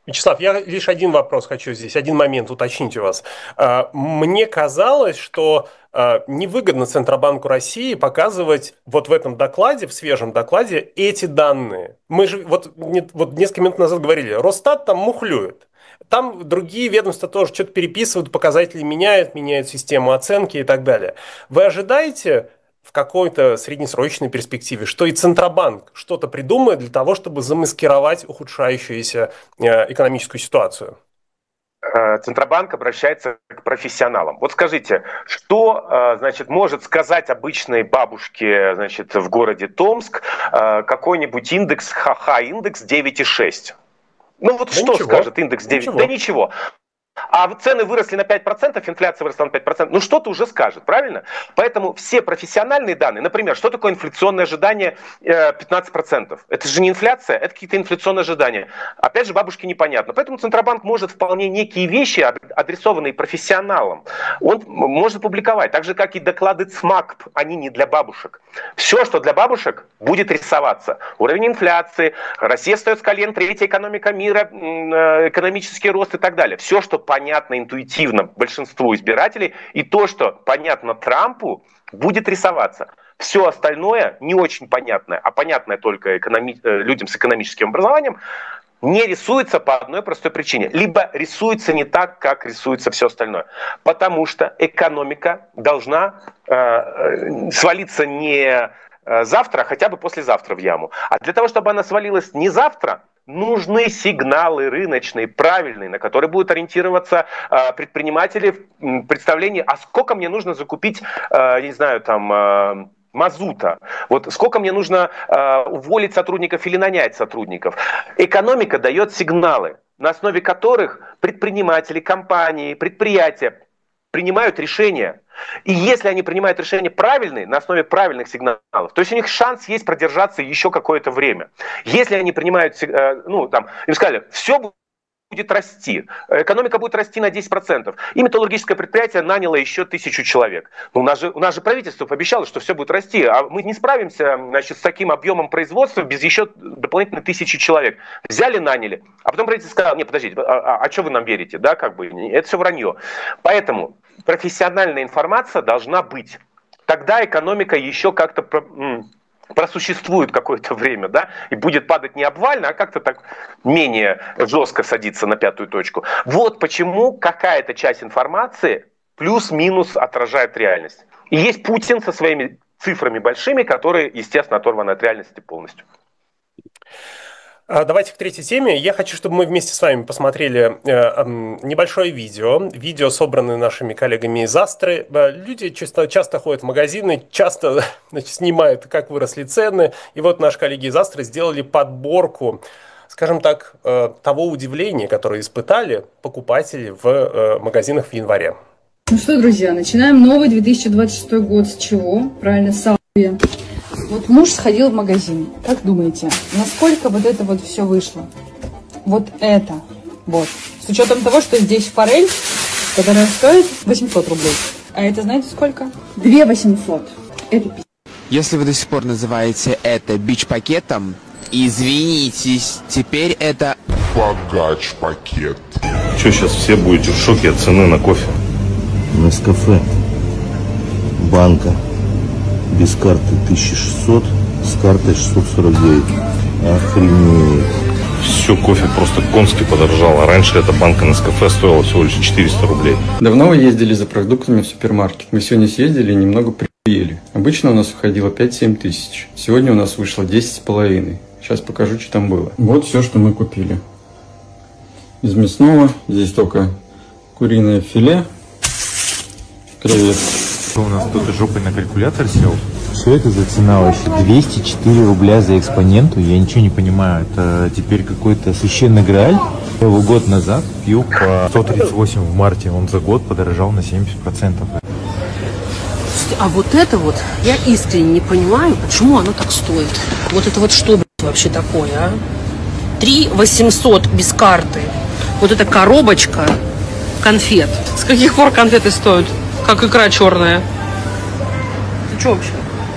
Вячеслав, я лишь один вопрос хочу здесь, один момент уточнить у вас. А, Мне казалось, что а, невыгодно Центробанку России показывать вот в этом докладе, в свежем докладе, эти данные. Мы же вот, не- вот несколько минут назад говорили, Росстат там мухлюет. Там другие ведомства тоже что-то переписывают, показатели меняют, меняют систему оценки и так далее. Вы ожидаете в какой-то среднесрочной перспективе, что и Центробанк что-то придумает для того, чтобы замаскировать ухудшающуюся э, экономическую ситуацию? Э, Центробанк обращается к профессионалам. Вот скажите, что, э, значит, может сказать обычной бабушке, значит, в городе Томск э, какой-нибудь индекс, ха-ха, индекс девять и шесть? Ну вот Да что ничего. скажет индекс девять? Ничего. Да ничего. А цены выросли на пять процентов, инфляция выросла на пять процентов. Ну что-то уже скажет, правильно? Поэтому все профессиональные данные, например, что такое инфляционное ожидание э, пятнадцать процентов? Это же не инфляция, это какие-то инфляционные ожидания. Опять же, бабушке непонятно. Поэтому Центробанк может вполне некие вещи, адресованные профессионалам, он может публиковать. Так же, как и доклады ЦМАК, они не для бабушек. Все, что для бабушек, будет рисоваться. Уровень инфляции, Россия встает с колен, третья экономика мира, экономический рост и так далее. Все, что понятно интуитивно большинству избирателей, и то, что понятно Трампу, будет рисоваться. Все остальное не очень понятное, а понятное только экономи- людям с экономическим образованием, не рисуется по одной простой причине. Либо рисуется не так, как рисуется все остальное. Потому что экономика должна э, свалиться не завтра, а хотя бы послезавтра в яму. А для того, чтобы она свалилась не завтра, нужны сигналы рыночные, правильные, на которые будут ориентироваться э, предприниматели в представлении, а сколько мне нужно закупить, э, не знаю, там... Э, мазута. Вот сколько мне нужно э, уволить сотрудников или нанять сотрудников. Экономика дает сигналы, на основе которых предприниматели, компании, предприятия принимают решения. И если они принимают решения правильные, на основе правильных сигналов, то есть у них шанс есть продержаться еще какое-то время. Если они принимают, э, ну там, им сказали, все будет расти, экономика будет расти на десять процентов. И металлургическое предприятие наняло еще тысячу человек. Но у нас же, у нас же правительство пообещало, что все будет расти, а мы не справимся, значит, с таким объемом производства без еще дополнительно тысячи человек. Взяли, наняли, а потом правительство сказало, не, подождите, а, а, а что вы нам верите, да, как бы, это все вранье. Поэтому профессиональная информация должна быть. Тогда экономика еще как-то просуществует какое-то время, да, и будет падать не обвально, а как-то так менее жестко садиться на пятую точку. Вот почему какая-то часть информации плюс-минус отражает реальность. И есть Путин со своими цифрами большими, которые, естественно, оторваны от реальности полностью. Давайте к третьей теме. Я хочу, чтобы мы вместе с вами посмотрели небольшое видео. Видео, собранное нашими коллегами из Астры. Люди часто, часто ходят в магазины, часто, значит, снимают, как выросли цены. И вот наши коллеги из Астры сделали подборку, скажем так, того удивления, которое испытали покупатели в магазинах в январе. Ну что, друзья, начинаем новый две тысячи двадцать шестой год. С чего? Правильно, с салфи. Вот муж сходил в магазин. Как думаете, насколько вот это вот все вышло? Вот это. Вот. С учетом того, что здесь форель, которая стоит восемьсот рублей. А это знаете сколько? две тысячи восемьсот. Это пи***. Если вы до сих пор называете это бич-пакетом, извинитесь, теперь это богач-пакет. Что сейчас все будете в шоке от цены на кофе? Нескафе. Банка. Без карты тысяча шестьсот, с картой шестьсот сорок девять. Охренеть. Все, кофе просто конски подорожало. Раньше эта банка Нескафе стоила всего лишь четыреста рублей. Давно вы ездили за продуктами в супермаркет? Мы сегодня съездили и немного приели. Обычно у нас уходило пять-семь тысяч. Сегодня у нас вышло десять с половиной. Сейчас покажу, что там было. Вот все, что мы купили. Из мясного здесь только куриное филе, креветки. У нас кто-то жопой на калькулятор сел. Что это за цена вообще? двести четыре рубля за экспоненту? Я ничего не понимаю. Это теперь какой-то священный грааль? Я его год назад пью по сто тридцать восемь в марте. Он за год подорожал на семьдесят процентов. А вот это вот, я искренне не понимаю, почему оно так стоит. Вот это вот что, блядь, вообще такое, а? три тысячи восемьсот без карты. Вот эта коробочка конфет. С каких пор конфеты стоят? Как икра черная. Ты что вообще?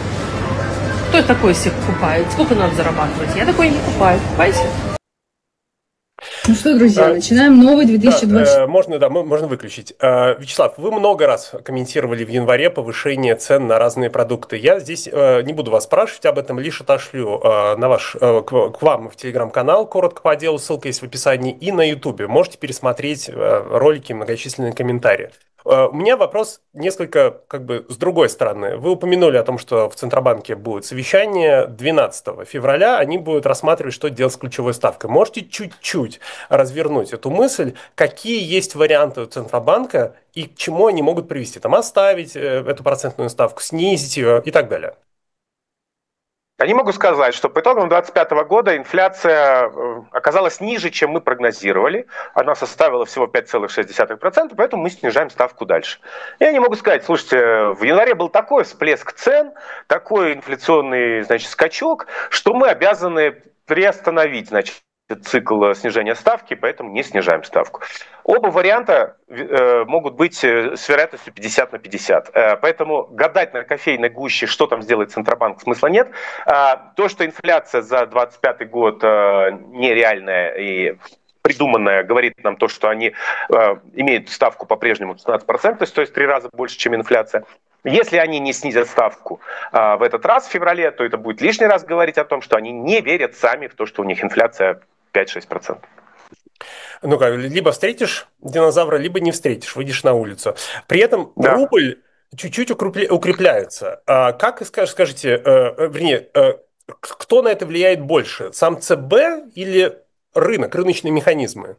Кто это такое всех покупает? Сколько надо зарабатывать? Я такое не покупаю. Покупаете? Ну что, друзья, а, начинаем новый две тысячи двадцать. Да, можно, да, можно выключить. Вячеслав, вы много раз комментировали в январе повышение цен на разные продукты. Я здесь не буду вас спрашивать об этом, лишь отошлю на ваш, к вам в телеграм-канал, коротко по делу, ссылка есть в описании, и на ютубе. Можете пересмотреть ролики, многочисленные комментарии. У меня вопрос несколько как бы с другой стороны. Вы упомянули о том, что в Центробанке будет совещание двенадцатого февраля, они будут рассматривать, что делать с ключевой ставкой. Можете чуть-чуть развернуть эту мысль, какие есть варианты у Центробанка и к чему они могут привести? Там оставить эту процентную ставку, снизить ее и так далее. Я не могу сказать, что по итогам две тысячи двадцать пятого года инфляция оказалась ниже, чем мы прогнозировали. Она составила всего пять целых шесть десятых процента, поэтому мы снижаем ставку дальше. Я не могу сказать, слушайте, в январе был такой всплеск цен, такой инфляционный, значит, скачок, что мы обязаны приостановить, значит, цикл снижения ставки, поэтому не снижаем ставку. Оба варианта э, могут быть с вероятностью пятьдесят на пятьдесят. Э, поэтому гадать на кофейной гуще, что там сделает Центробанк, смысла нет. Э, то, что инфляция за двадцать пятый год э, нереальная и придуманная, говорит нам то, что они э, имеют ставку по-прежнему шестнадцать процентов, то есть три раза больше, чем инфляция. Если они не снизят ставку э, в этот раз, в феврале, то это будет лишний раз говорить о том, что они не верят сами в то, что у них инфляция пять-шесть процентов. Ну как, либо встретишь динозавра, либо не встретишь, выйдешь на улицу. При этом да. рубль чуть-чуть укрепляется. А как, скажите, э, вернее, э, кто на это влияет больше? Сам ЦБ или рынок, рыночные механизмы?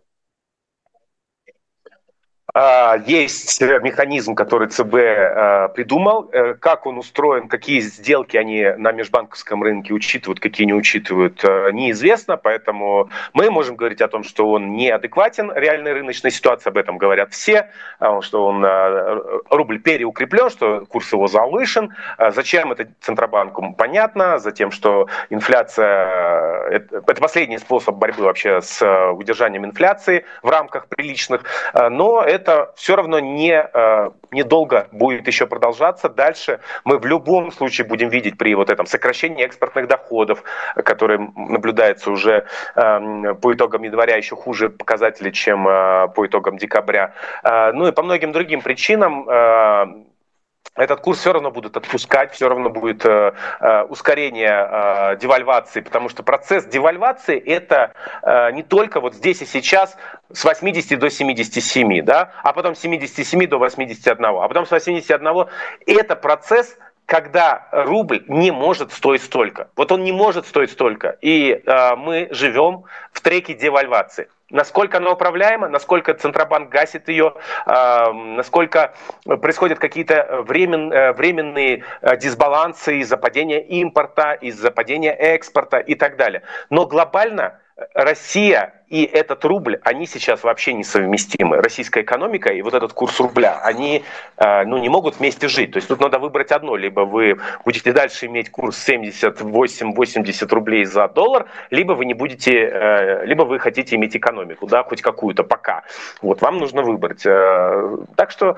Есть механизм, который ЦБ придумал. Как он устроен, какие сделки они на межбанковском рынке учитывают, какие не учитывают, неизвестно. Поэтому мы можем говорить о том, что он неадекватен реальной рыночной ситуации. Об этом говорят все, что он, рубль переукреплен, что курс его завышен. Зачем это Центробанку? Понятно. Затем, что инфляция – это последний способ борьбы вообще с удержанием инфляции в рамках приличных. Но это Это все равно не, недолго будет еще продолжаться. Дальше мы в любом случае будем видеть при вот этом сокращении экспортных доходов, которые наблюдается уже по итогам января, еще хуже показатели, чем по итогам декабря. Ну и по многим другим причинам этот курс все равно будут отпускать, все равно будет э, э, ускорение э, девальвации, потому что процесс девальвации это э, не только вот здесь и сейчас с восьмидесяти до семидесяти семи, да, а потом с семидесяти семи до восьмидесяти одного, а потом с восьмидесяти одного. Это процесс, когда рубль не может стоить столько. Вот он не может стоить столько. И э, мы живем в треке девальвации. Насколько она управляема, насколько Центробанк гасит ее, э, насколько происходят какие-то времен, э, временные э, дисбалансы из-за падения импорта, из-за падения экспорта и так далее. Но глобально Россия и этот рубль, они сейчас вообще несовместимы. Российская экономика и вот этот курс рубля, они э, ну, не могут вместе жить. То есть тут надо выбрать одно. Либо вы будете дальше иметь курс семьдесят восемь - восемьдесят рублей за доллар, либо вы не будете, э, либо вы хотите иметь экономику, да, хоть какую-то пока. Вот вам нужно выбрать. Э, так что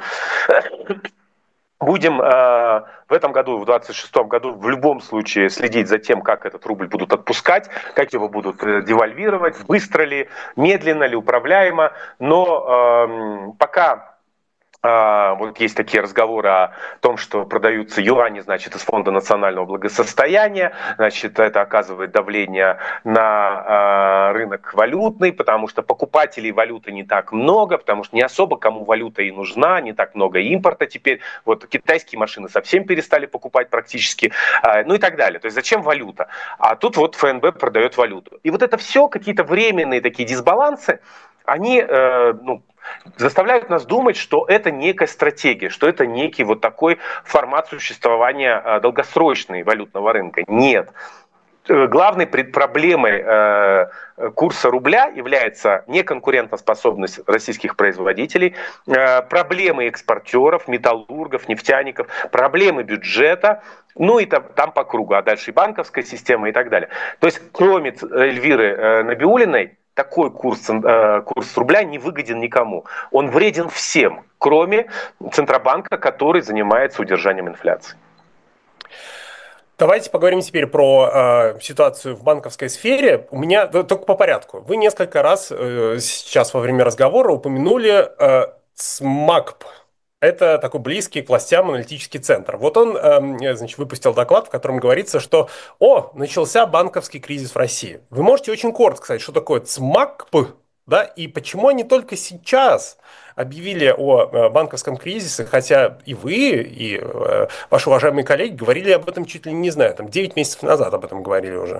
будем э, в этом году, в двадцать шестом году, в любом случае следить за тем, как этот рубль будут отпускать, как его будут девальвировать, быстро ли, медленно ли, управляемо. Но э, пока э, вот есть такие разговоры о том, что продаются юани, значит, из Фонда национального благосостояния, значит, это оказывает давление на э, рынок валютный, потому что покупателей валюты не так много, потому что не особо кому валюта и нужна, не так много импорта теперь. Вот китайские машины совсем перестали покупать практически, э, ну и так далее. То есть зачем валюта? А тут вот ФНБ продает валюту. И вот это все какие-то временные такие дисбалансы, они э, ну, заставляют нас думать, что это некая стратегия, что это некий вот такой формат существования э, долгосрочный валютного рынка. Нет. Главной проблемой э, курса рубля является неконкурентоспособность российских производителей, э, проблемы экспортеров, металлургов, нефтяников, проблемы бюджета, ну и там, там по кругу, а дальше и банковская система и так далее. То есть кроме Эльвиры э, Набиуллиной, такой курс, э, курс рубля не выгоден никому. Он вреден всем, кроме Центробанка, который занимается удержанием инфляции. Давайте поговорим теперь про э, ситуацию в банковской сфере. У меня только по порядку. Вы несколько раз э, сейчас во время разговора упомянули э, СМАКП. Это такой близкий к властям аналитический центр. Вот он, э, значит, выпустил доклад, в котором говорится, что «О, начался банковский кризис в России». Вы можете очень коротко сказать, что такое СМАКП, да, и почему они только сейчас объявили о банковском кризисе, хотя и вы, и э, ваши уважаемые коллеги говорили об этом чуть ли не знаю, там девять месяцев назад об этом говорили уже.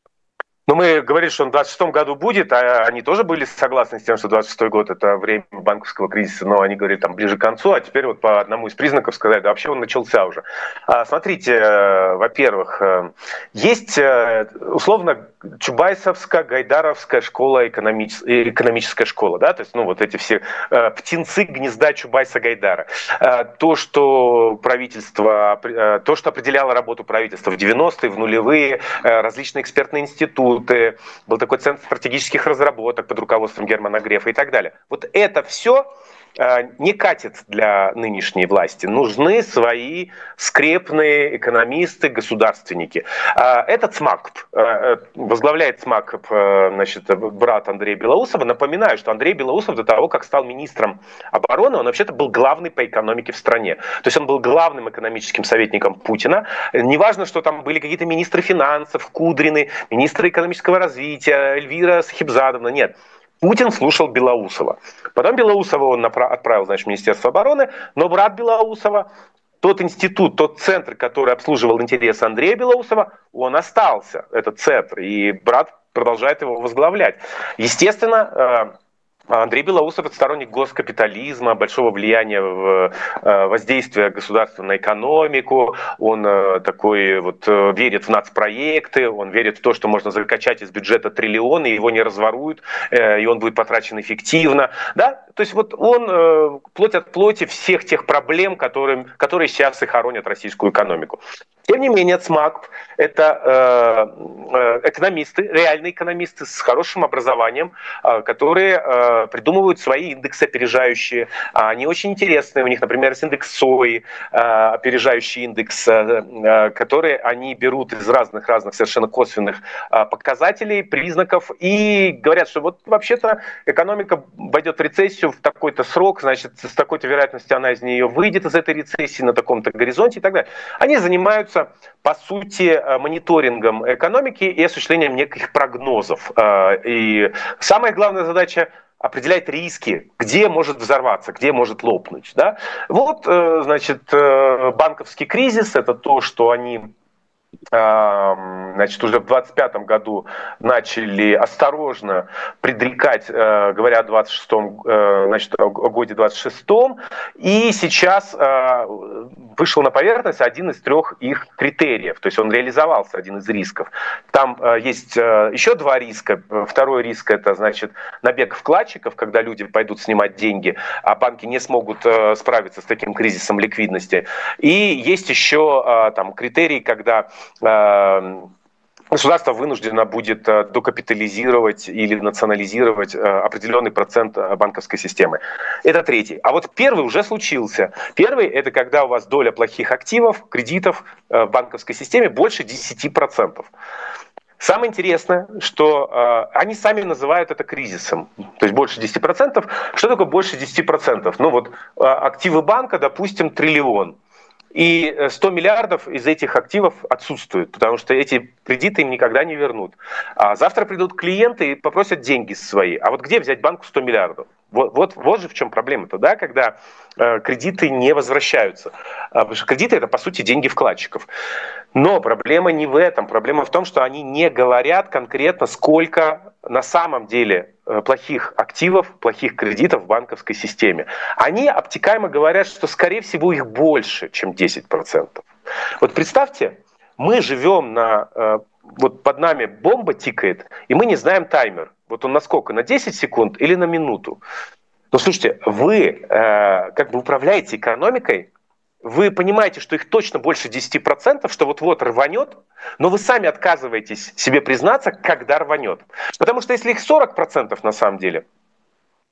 Ну, мы говорили, что он в двадцать шестом году будет, а они тоже были согласны с тем, что двадцать шестой год – это время банковского кризиса, но они говорили там ближе к концу, а теперь вот по одному из признаков сказать, да вообще он начался уже. А, смотрите, во-первых, есть условно Чубайсовско-Гайдаровская школа, экономич... экономическая школа, да, то есть, ну, вот эти все птенцы гнезда Чубайса-Гайдара. То, что правительство, то, что определяло работу правительства в девяностые, в нулевые, различные экспертные институты, был такой центр стратегических разработок под руководством Германа Грефа и так далее. Вот это все не катит для нынешней власти. Нужны свои скрепные экономисты, государственники. Этот СМАКП, возглавляет СМАКП, значит, брат Андрея Белоусова. Напоминаю, что Андрей Белоусов до того, как стал министром обороны, он вообще-то был главный по экономике в стране. То есть он был главным экономическим советником Путина. Неважно, что там были какие-то министры финансов, Кудрины, министры экономического развития, Эльвира Сахибзадовна. Нет. Путин слушал Белоусова. Потом Белоусова он отправил, значит, в Министерство обороны, но брат Белоусова, тот институт, тот центр, который обслуживал интересы Андрея Белоусова, он остался, этот центр, и брат продолжает его возглавлять. Естественно, Андрей Белоусов – это сторонник госкапитализма, большого влияния в воздействие государства на экономику. Он такой вот верит в нацпроекты, он верит в то, что можно закачать из бюджета триллионы, его не разворуют, и он будет потрачен эффективно. Да? То есть вот он плоть от плоти всех тех проблем, которые, которые сейчас и хоронят российскую экономику. Тем не менее, СМАКП – это э, экономисты, реальные экономисты с хорошим образованием, э, которые э, придумывают свои индексы опережающие. Они очень интересные. У них, например, есть индекс СОИ, э, опережающий индекс, э, который они берут из разных-разных совершенно косвенных э, показателей, признаков, и говорят, что вот вообще-то экономика войдет в рецессию в такой-то срок, значит, с такой-то вероятностью она из нее выйдет, из этой рецессии, на таком-то горизонте и так далее. Они занимаются по сути, мониторингом экономики и осуществлением неких прогнозов. И самая главная задача — определять риски, где может взорваться, где может лопнуть. Да? Вот, значит, банковский кризис — это то, что они... Значит, уже в двадцать пятом году начали осторожно предрекать, говоря о двадцать шестом, значит, о годе двадцать шестом, и сейчас вышел на поверхность один из трех их критериев, то есть он реализовался, один из рисков. Там есть еще два риска. Второй риск — это, значит, набег вкладчиков, когда люди пойдут снимать деньги, а банки не смогут справиться с таким кризисом ликвидности. И есть еще там критерий, когда государство вынуждено будет докапитализировать или национализировать определенный процент банковской системы. Это третий. А вот первый уже случился. Первый — это когда у вас доля плохих активов, кредитов в банковской системе больше десяти процентов. Самое интересное, что э, они сами называют это кризисом, то есть больше десяти процентов. Что такое больше десяти процентов? Ну вот э, активы банка, допустим, триллион. И сто миллиардов из этих активов отсутствуют, потому что эти кредиты им никогда не вернут. А завтра придут клиенты и попросят деньги свои. А вот где взять банку сто миллиардов? Вот, вот, вот же в чем проблема-то, да, когда э, кредиты не возвращаются. А, потому что кредиты — это, по сути, деньги вкладчиков. Но проблема не в этом. Проблема в том, что они не говорят конкретно, сколько на самом деле э, плохих активов, плохих кредитов в банковской системе. Они обтекаемо говорят, что, скорее всего, их больше, чем десять процентов. Вот представьте, мы живем на... Э, вот под нами бомба тикает, и мы не знаем таймер. Вот он на сколько? На десять секунд или на минуту? Ну, слушайте, вы э, как бы управляете экономикой, вы понимаете, что их точно больше десяти процентов, что вот-вот рванет, но вы сами отказываетесь себе признаться, когда рванет. Потому что если их сорок процентов на самом деле,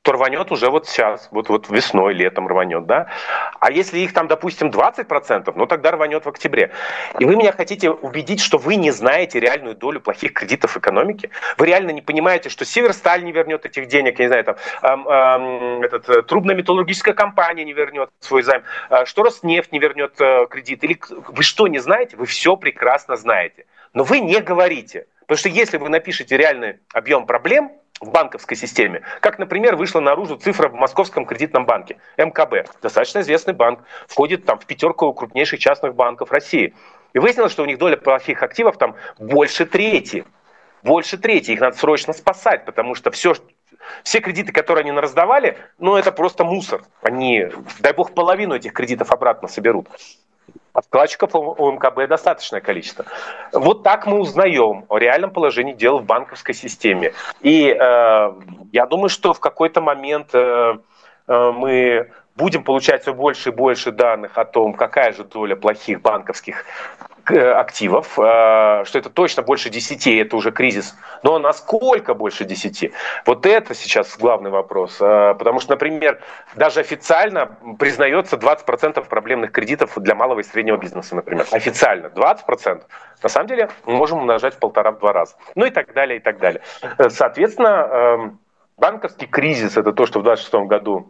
то рванет уже вот сейчас, вот, вот весной, летом рванет, да. А если их там, допустим, двадцать процентов, ну тогда рванет в октябре. И вы меня хотите убедить, что вы не знаете реальную долю плохих кредитов экономики? Вы реально не понимаете, что Северсталь не вернет этих денег, я не знаю, там, эм, эм, этот, трубно-металлургическая компания не вернет свой займ, э, что Роснефть не вернет э, кредит. Или вы что, не знаете? Вы все прекрасно знаете. Но вы не говорите. Потому что если вы напишете реальный объем проблем в банковской системе, как, например, вышла наружу цифра в Московском кредитном банке, эм ка бэ, достаточно известный банк, входит там в пятерку крупнейших частных банков России. И выяснилось, что у них доля плохих активов там больше трети. Больше трети. Их надо срочно спасать, потому что все, все кредиты, которые они нараздавали, ну это просто мусор. Они, дай бог, половину этих кредитов обратно соберут. А вкладчиков у эм ка бэ достаточное количество. Вот так мы узнаем о реальном положении дел в банковской системе. И э, я думаю, что в какой-то момент э, э, мы будем получать все больше и больше данных о том, какая же доля плохих банковских активов, что это точно больше десяти, это уже кризис. Но насколько больше десяти? Вот это сейчас главный вопрос. Потому что, например, даже официально признается двадцать процентов проблемных кредитов для малого и среднего бизнеса, например. Официально двадцать процентов. На самом деле мы можем умножать в полтора-два раза. Ну и так далее, и так далее. Соответственно, банковский кризис, это то, что в двадцать шестом году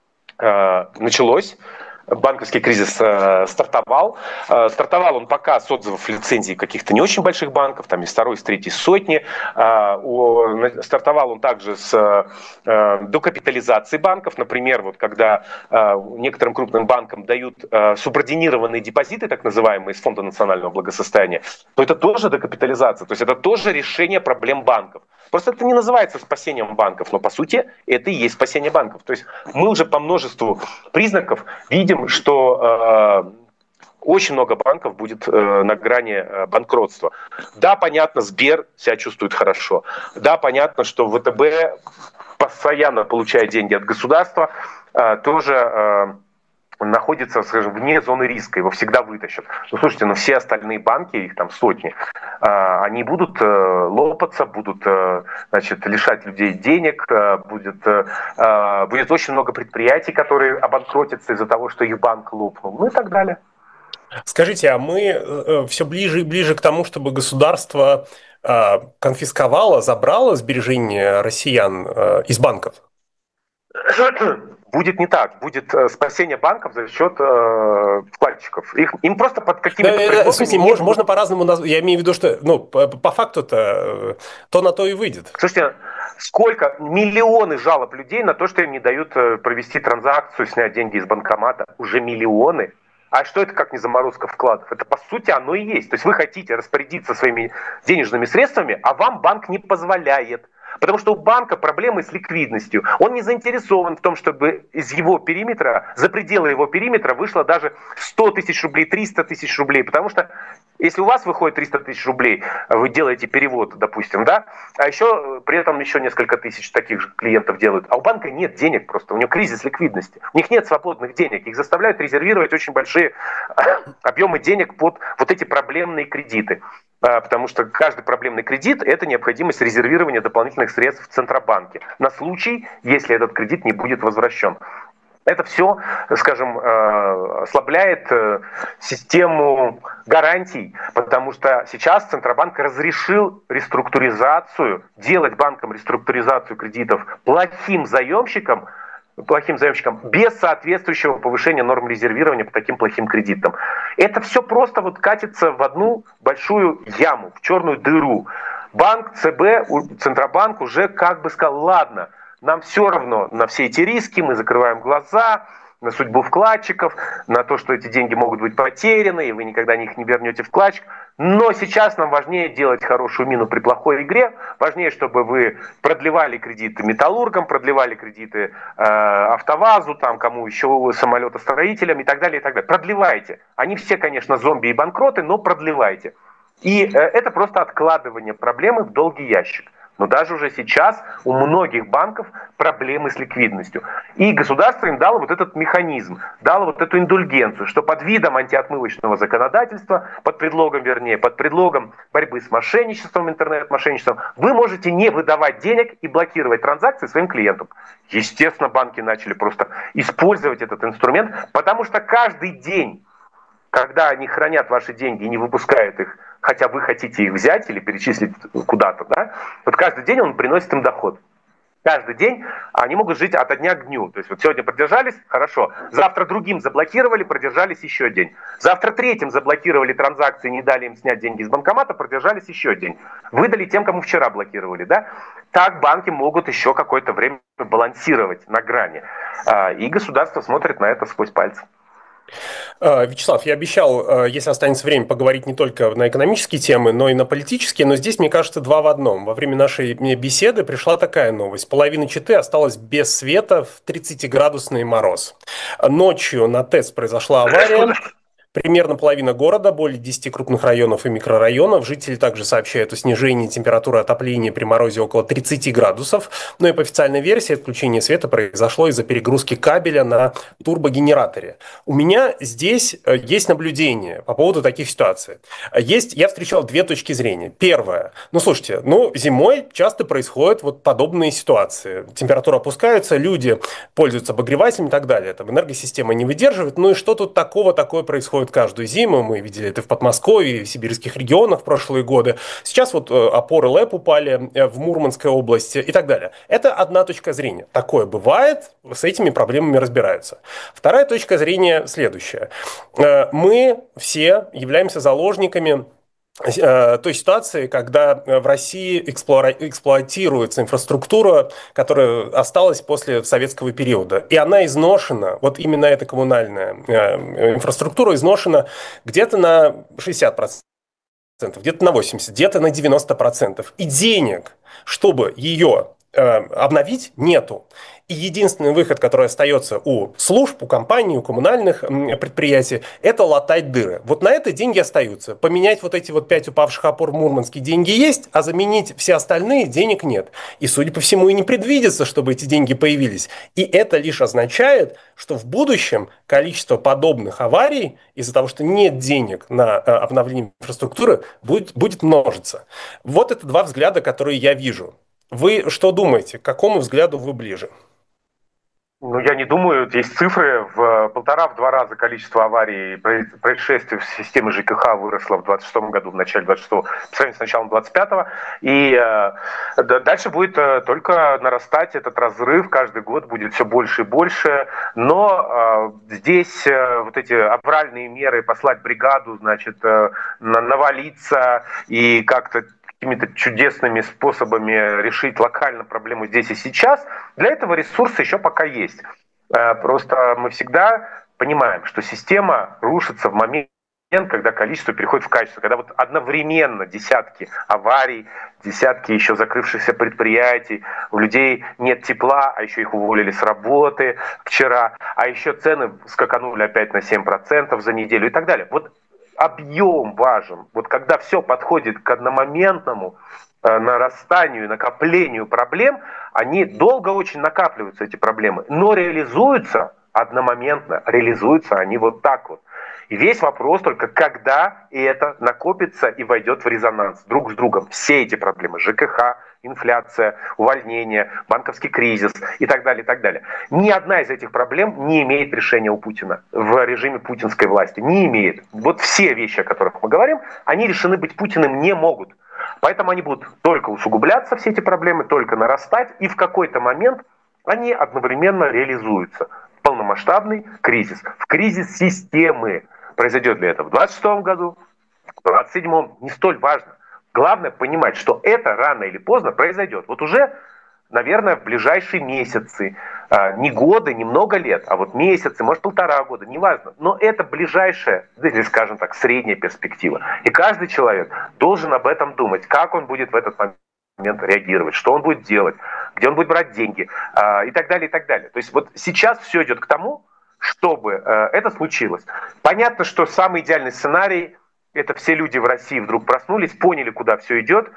началось. Банковский кризис э, стартовал. Э, стартовал он пока с отзывов лицензий каких-то не очень больших банков, там из второй, из третьей сотни. Э, о, стартовал он также с э, докапитализации банков. Например, вот когда э, некоторым крупным банкам дают э, субординированные депозиты, так называемые, из Фонда национального благосостояния, то это тоже докапитализация. То есть это тоже решение проблем банков. Просто это не называется спасением банков, но по сути это и есть спасение банков. То есть мы уже по множеству признаков видим, что э, очень много банков будет э, на грани э, банкротства. Да, понятно, Сбер себя чувствует хорошо. Да, понятно, что вэ тэ бэ постоянно получает деньги от государства, э, тоже э, находится, скажем, вне зоны риска, его всегда вытащат. Ну, слушайте, ну все остальные банки, их там сотни, э, они будут э, лопаться, будут э, значит, лишать людей денег, э, будет, э, будет очень много предприятий, которые обанкротятся из-за того, что их банк лопнул, ну и так далее. Скажите, а мы э, все ближе и ближе к тому, чтобы государство э, конфисковало, забрало сбережения россиян э, из банков? Будет не так. Будет э, спасение банков за счет э, вкладчиков. Их, им просто под какими-то... Да, да, в смысле, можно, будет... можно по-разному назвать. Я имею в виду, что ну, по, по факту-то э, то на то и выйдет. Слушайте, сколько миллионы жалоб людей на то, что им не дают провести транзакцию, снять деньги из банкомата. Уже миллионы. А что это как не заморозка вкладов? Это по сути оно и есть. То есть вы хотите распорядиться своими денежными средствами, а вам банк не позволяет. Потому что у банка проблемы с ликвидностью. Он не заинтересован в том, чтобы из его периметра, за пределы его периметра вышло даже сто тысяч рублей, триста тысяч рублей. Потому что если у вас выходит триста тысяч рублей, вы делаете перевод, допустим, да, а еще при этом еще несколько тысяч таких же клиентов делают. А у банка нет денег просто, у него кризис ликвидности. У них нет свободных денег. Их заставляют резервировать очень большие объемы денег под вот эти проблемные кредиты. Потому что каждый проблемный кредит – это необходимость резервирования дополнительных средств в Центробанке на случай, если этот кредит не будет возвращен. Это все, скажем, ослабляет систему гарантий, потому что сейчас Центробанк разрешил реструктуризацию, делать банкам реструктуризацию кредитов плохим заемщикам, плохим заемщикам без соответствующего повышения норм резервирования по таким плохим кредитам. Это все просто вот катится в одну большую яму, в черную дыру. Банк, ЦБ, Центробанк уже как бы сказал, ладно, нам все равно на все эти риски, мы закрываем глаза на судьбу вкладчиков, на то, что эти деньги могут быть потеряны, и вы никогда их не вернете вкладчик. Но сейчас нам важнее делать хорошую мину при плохой игре, важнее, чтобы вы продлевали кредиты металлургам, продлевали кредиты э, АвтоВАЗу, там, кому еще, самолетостроителям и так далее, и так далее. Продлевайте. Они все, конечно, зомби и банкроты, но продлевайте. И э, это просто откладывание проблемы в долгий ящик. Но даже уже сейчас у многих банков проблемы с ликвидностью. И государство им дало вот этот механизм, дало вот эту индульгенцию, что под видом антиотмывочного законодательства, под предлогом, вернее, под предлогом борьбы с мошенничеством, интернет-мошенничеством, вы можете не выдавать денег и блокировать транзакции своим клиентам. Естественно, банки начали просто использовать этот инструмент, потому что каждый день, когда они хранят ваши деньги и не выпускают их, хотя вы хотите их взять или перечислить куда-то, да, вот каждый день он приносит им доход. Каждый день они могут жить от дня к дню. То есть вот сегодня продержались, хорошо. Завтра другим заблокировали, продержались еще день. Завтра третьим заблокировали транзакции, не дали им снять деньги из банкомата, продержались еще день. Выдали тем, кому вчера блокировали, да. Так банки могут еще какое-то время балансировать на грани. И государство смотрит на это сквозь пальцы. Вячеслав, я обещал, если останется время, поговорить не только на экономические темы, но и на политические, но здесь, мне кажется, два в одном. Во время нашей беседы пришла такая новость. Половина Читы осталась без света в тридцатиградусный мороз. Ночью на ТЭЦ произошла авария. Примерно половина города, более десяти крупных районов и микрорайонов. Жители также сообщают о снижении температуры отопления при морозе около тридцати градусов. Но и по официальной версии отключение света произошло из-за перегрузки кабеля на турбогенераторе. У меня здесь есть наблюдение по поводу таких ситуаций. Есть, я встречал две точки зрения. Первое. Ну, слушайте, ну, зимой часто происходят вот подобные ситуации. Температура опускается, люди пользуются обогревателями и так далее. Там энергосистема не выдерживает. Ну и что тут такого такое происходит каждую зиму? Мы видели это в Подмосковье, в сибирских регионах в прошлые годы. Сейчас вот опоры ЛЭП упали в Мурманской области и так далее. Это одна точка зрения. Такое бывает, с этими проблемами разбираются. Вторая точка зрения следующая. Мы все являемся заложниками той ситуации, когда в России эксплуатируется инфраструктура, которая осталась после советского периода. И она изношена, вот именно эта коммунальная инфраструктура изношена где-то на шестьдесят процентов, где-то на восемьдесят процентов, где-то на девяносто процентов. И денег, чтобы ее обновить, нету. И единственный выход, который остается у служб, у компаний, у коммунальных предприятий, это латать дыры. Вот на это деньги остаются. Поменять вот эти вот пять упавших опор в Мурманске деньги есть, а заменить все остальные денег нет. И, судя по всему, и не предвидится, чтобы эти деньги появились. И это лишь означает, что в будущем количество подобных аварий из-за того, что нет денег на обновление инфраструктуры, будет, будет множиться. Вот это два взгляда, которые я вижу. Вы что думаете? К какому взгляду вы ближе? Ну, я не думаю, есть цифры, в полтора-два раза количество аварий и происшествий в системе ЖКХ выросло в двадцать шестом году, в начале двадцать шестого, по сравнению с началом двадцать пятого. И э, дальше будет э, только нарастать этот разрыв, каждый год будет все больше и больше. Но э, здесь э, вот эти авральные меры, послать бригаду, значит, э, навалиться и как-то какими-то чудесными способами решить локально проблему здесь и сейчас, для этого ресурсы еще пока есть. Просто мы всегда понимаем, что система рушится в момент, когда количество переходит в качество, когда вот одновременно десятки аварий, десятки еще закрывшихся предприятий, у людей нет тепла, а еще их уволили с работы вчера, а еще цены скаканули опять на семь процентов за неделю и так далее. Вот объем важен. Вот когда все подходит к одномоментному э, нарастанию, накоплению проблем, они долго очень накапливаются, эти проблемы, но реализуются одномоментно, реализуются они вот так вот. И весь вопрос только, когда это накопится и войдет в резонанс друг с другом. Все эти проблемы, ЖКХ, инфляция, увольнение, банковский кризис и так далее, и так далее. Ни одна из этих проблем не имеет решения у Путина в режиме путинской власти. Не имеет. Вот все вещи, о которых мы говорим, они решены быть Путиным не могут. Поэтому они будут только усугубляться, все эти проблемы, только нарастать, и в какой-то момент они одновременно реализуются. Полномасштабный кризис. В кризис системы. Произойдет ли это в двадцать шестом году, в двадцать седьмом, не столь важно. Главное понимать, что это рано или поздно произойдет. Вот уже, наверное, в ближайшие месяцы, не годы, не много лет, а вот месяцы, может полтора года, неважно. Но это ближайшая, или, скажем так, средняя перспектива. И каждый человек должен об этом думать, как он будет в этот момент реагировать, что он будет делать, где он будет брать деньги и так далее, и так далее. То есть вот сейчас все идет к тому, чтобы это случилось. Понятно, что самый идеальный сценарий — это все люди в России вдруг проснулись, поняли, куда все идет,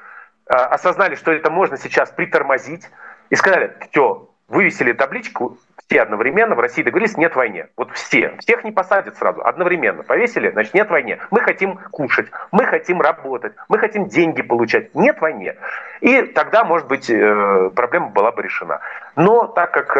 осознали, что это можно сейчас притормозить, и сказали, все, вывесили табличку, все одновременно в России договорились, нет войне. Вот все. Всех не посадят сразу. Одновременно. Повесили, значит, нет войне. Мы хотим кушать, мы хотим работать, мы хотим деньги получать. Нет войне. И тогда, может быть, проблема была бы решена. Но так как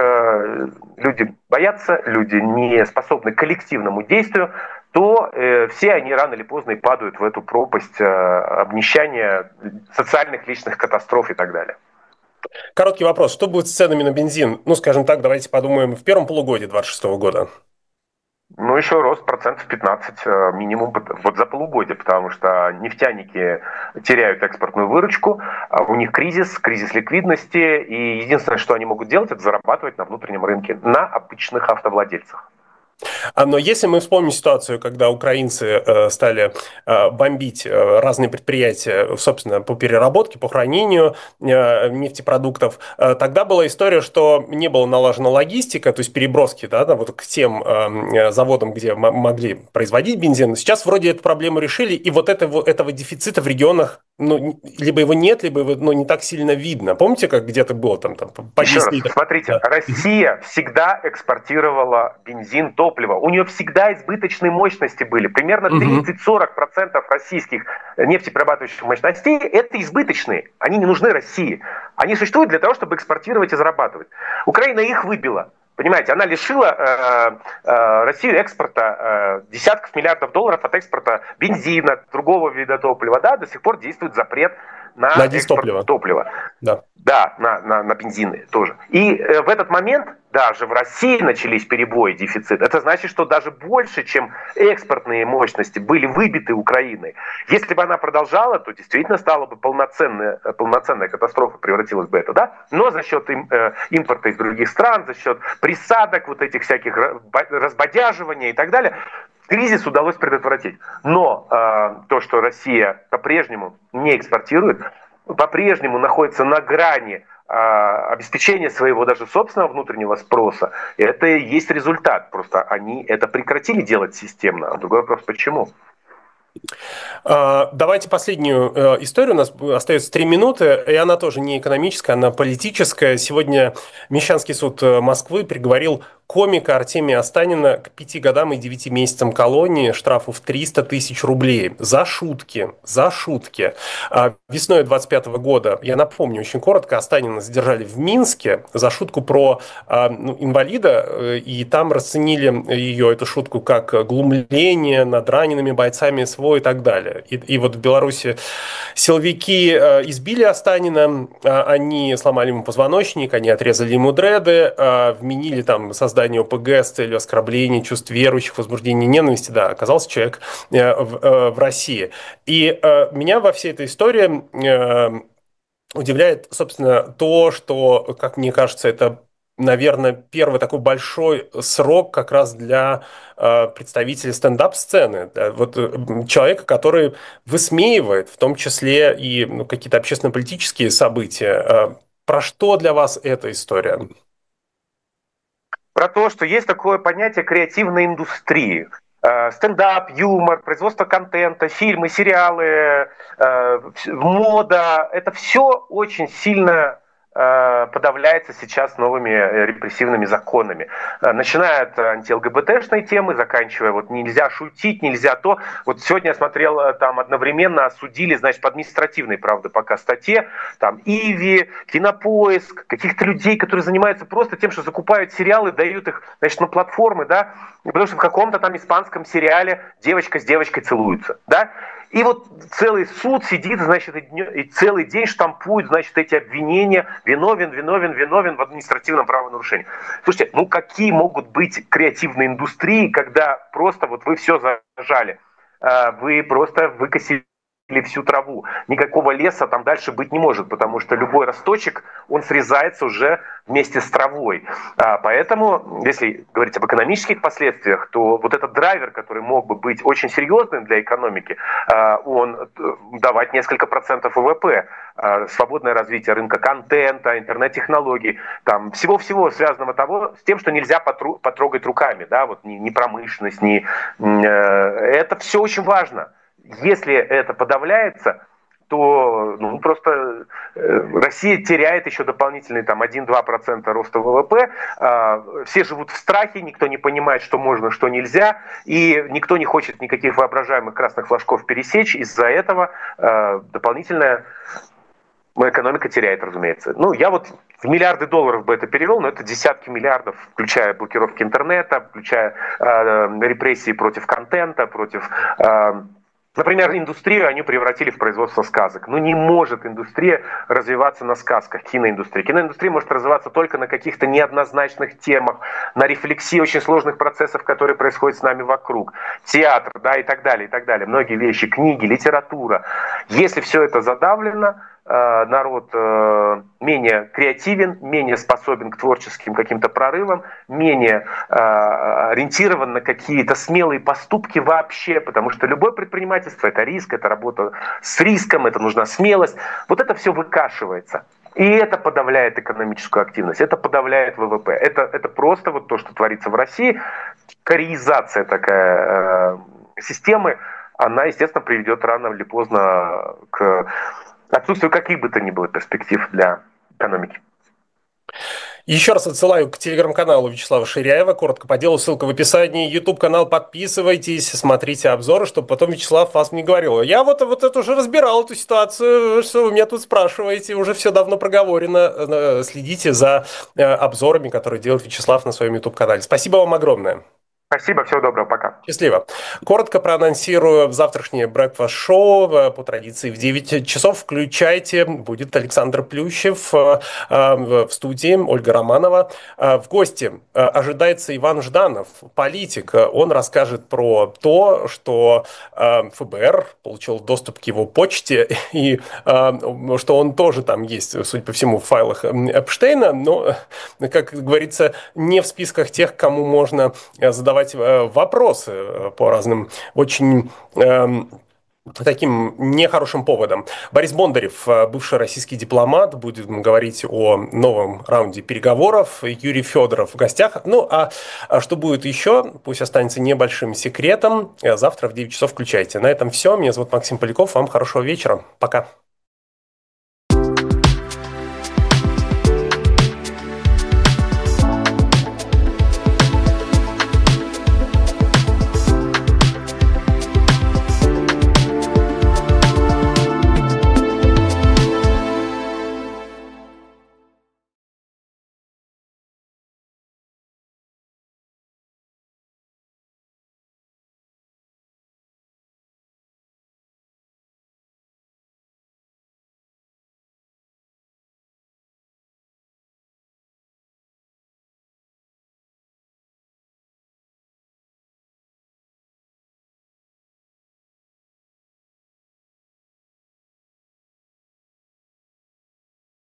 люди боятся, люди не способны к коллективному действию, то все они рано или поздно и падают в эту пропасть обнищания, социальных, личных катастроф и так далее. Короткий вопрос. Что будет с ценами на бензин? Ну, скажем так, давайте подумаем, в первом полугодии две тысячи двадцать шестого года. Ну, еще рост процентов пятнадцать минимум вот за полугодие, потому что нефтяники теряют экспортную выручку, у них кризис, кризис ликвидности, и единственное, что они могут делать, это зарабатывать на внутреннем рынке, на обычных автовладельцах. Но если мы вспомним ситуацию, когда украинцы стали бомбить разные предприятия, собственно, по переработке, по хранению нефтепродуктов, тогда была история, что не была налажена логистика, то есть переброски, да, вот к тем заводам, где могли производить бензин. Сейчас вроде эту проблему решили, и вот этого, этого дефицита в регионах, ну, либо его нет, либо его, ну, не так сильно видно. Помните, как где-то было там, там по десять литров? Смотрите, да. Россия всегда экспортировала бензин, топливо. У нее всегда избыточные мощности были. Примерно тридцать-сорок процентов российских нефтеперерабатывающих мощностей – это избыточные. Они не нужны России. Они существуют для того, чтобы экспортировать и зарабатывать. Украина их выбила. Понимаете, она лишила э, э, Россию экспорта э, десятков миллиардов долларов от экспорта бензина, другого вида топлива. Да, до сих пор действует запрет на, на экспорт топлива. топлива. Да, да на, на, на бензины тоже. И э, в этот момент даже в России начались перебои, дефицит. Это значит, что даже больше, чем экспортные мощности были выбиты Украиной. Если бы она продолжала, то действительно стала бы полноценная, полноценная катастрофа, превратилась бы это, да? Но за счет им, э, импорта из других стран, за счет присадок, вот этих всяких разбодяживания и так далее, кризис удалось предотвратить. Но э, то, что Россия по-прежнему не экспортирует, по-прежнему находится на грани обеспечения своего даже собственного внутреннего спроса, это и есть результат. Просто они это прекратили делать системно. А другой вопрос, почему? Давайте последнюю историю. У нас остается три минуты, и она тоже не экономическая, она политическая. Сегодня Мещанский суд Москвы приговорил комика Артемия Останина к пяти годам и девяти месяцам колонии, штрафу в триста тысяч рублей за шутки, за шутки. Весной двадцать пятого года, я напомню очень коротко, Останина задержали в Минске за шутку про ну, инвалида, и там расценили ее, эту шутку, как глумление над ранеными бойцами СВО и так далее. И, и вот в Беларуси силовики избили Останина, они сломали ему позвоночник, они отрезали ему дреды, вменили там создание ОПГ с целью оскорбления чувств верующих, возбуждения ненависти. Да, оказался человек в, в России. И меня во всей этой истории удивляет, собственно, то, что, как мне кажется, это, наверное, первый такой большой срок как раз для э, представителей стендап-сцены. Да, вот э, человека, который высмеивает, в том числе и ну, какие-то общественно-политические события. Э, про что для вас эта история? Про то, что есть такое понятие креативной индустрии. Э, стендап, юмор, производство контента, фильмы, сериалы, э, мода. Это все очень сильно подавляется сейчас новыми репрессивными законами. Начиная от анти-ЛГБТшной темы, заканчивая вот нельзя шутить, нельзя то. Вот сегодня я смотрел, там одновременно осудили, значит, по административной, правда, пока статье, там Иви, Кинопоиск, каких-то людей, которые занимаются просто тем, что закупают сериалы, дают их, значит, на платформы, да, потому что в каком-то там испанском сериале девочка с девочкой целуются, да. И вот целый суд сидит, значит, и целый день штампует, значит, эти обвинения. Виновен, виновен, виновен в административном правонарушении. Слушайте, ну какие могут быть креативные индустрии, когда просто вот вы все зажали, вы просто выкосили всю траву. Никакого леса там дальше быть не может, потому что любой росточек, он срезается уже вместе с травой. А, поэтому, если говорить об экономических последствиях, то вот этот драйвер, который мог бы быть очень серьезным для экономики, а, он давать несколько процентов ВВП, а, свободное развитие рынка контента, интернет-технологий, там всего-всего связанного того с тем, что нельзя потру- потрогать руками, да, вот ни, ни промышленность, ни, э, это все очень важно. Если это подавляется, то ну, просто Россия теряет еще дополнительные там один-два процента роста ВВП. Все живут в страхе, никто не понимает, что можно, что нельзя, и никто не хочет никаких воображаемых красных флажков пересечь. Из-за этого дополнительная экономика теряет, разумеется. Ну, я вот в миллиарды долларов бы это перевел, но это десятки миллиардов, включая блокировки интернета, включая э, репрессии против контента, против... Э, Например, индустрию они превратили в производство сказок. Ну не может индустрия развиваться на сказках, киноиндустрия. Киноиндустрия может развиваться только на каких-то неоднозначных темах, на рефлексии очень сложных процессов, которые происходят с нами вокруг. Театр, да, и так далее, и так далее. Многие вещи, книги, литература. Если все это задавлено, народ менее креативен, менее способен к творческим каким-то прорывам, менее ориентирован на какие-то смелые поступки вообще, потому что любое предпринимательство — это риск, это работа с риском, это нужна смелость. Вот это все выкашивается. И это подавляет экономическую активность, это подавляет ВВП. Это, это просто вот то, что творится в России. Кореизация такая э, системы, она, естественно, приведет рано или поздно к отсутствию каких бы то ни было перспектив для экономики. Еще раз отсылаю к телеграм-каналу Вячеслава Ширяева. Коротко по делу, ссылка в описании. YouTube-канал, подписывайтесь, смотрите обзоры, чтобы потом Вячеслав вас не говорил: я вот, вот это уже разбирал, эту ситуацию, что вы меня тут спрашиваете, уже все давно проговорено. Следите за обзорами, которые делает Вячеслав на своем YouTube-канале. Спасибо вам огромное. Спасибо, всего доброго, пока. Счастливо. Коротко проанонсирую завтрашнее брейкфаст-шоу. По традиции в девять часов включайте. Будет Александр Плющев в студии, Ольга Романова. В гости ожидается Иван Жданов, политик. Он расскажет про то, что ФБР получил доступ к его почте, и что он тоже там есть, судя по всему, в файлах Эпштейна, но, как говорится, не в списках тех, кому можно задавать вопросы по разным очень э, таким нехорошим поводам. Борис Бондарев, бывший российский дипломат, будет говорить о новом раунде переговоров. Юрий Федоров в гостях. Ну, а что будет еще, пусть останется небольшим секретом. Завтра в девять часов включайте. На этом все. Меня зовут Максим Поляков. Вам хорошего вечера. Пока.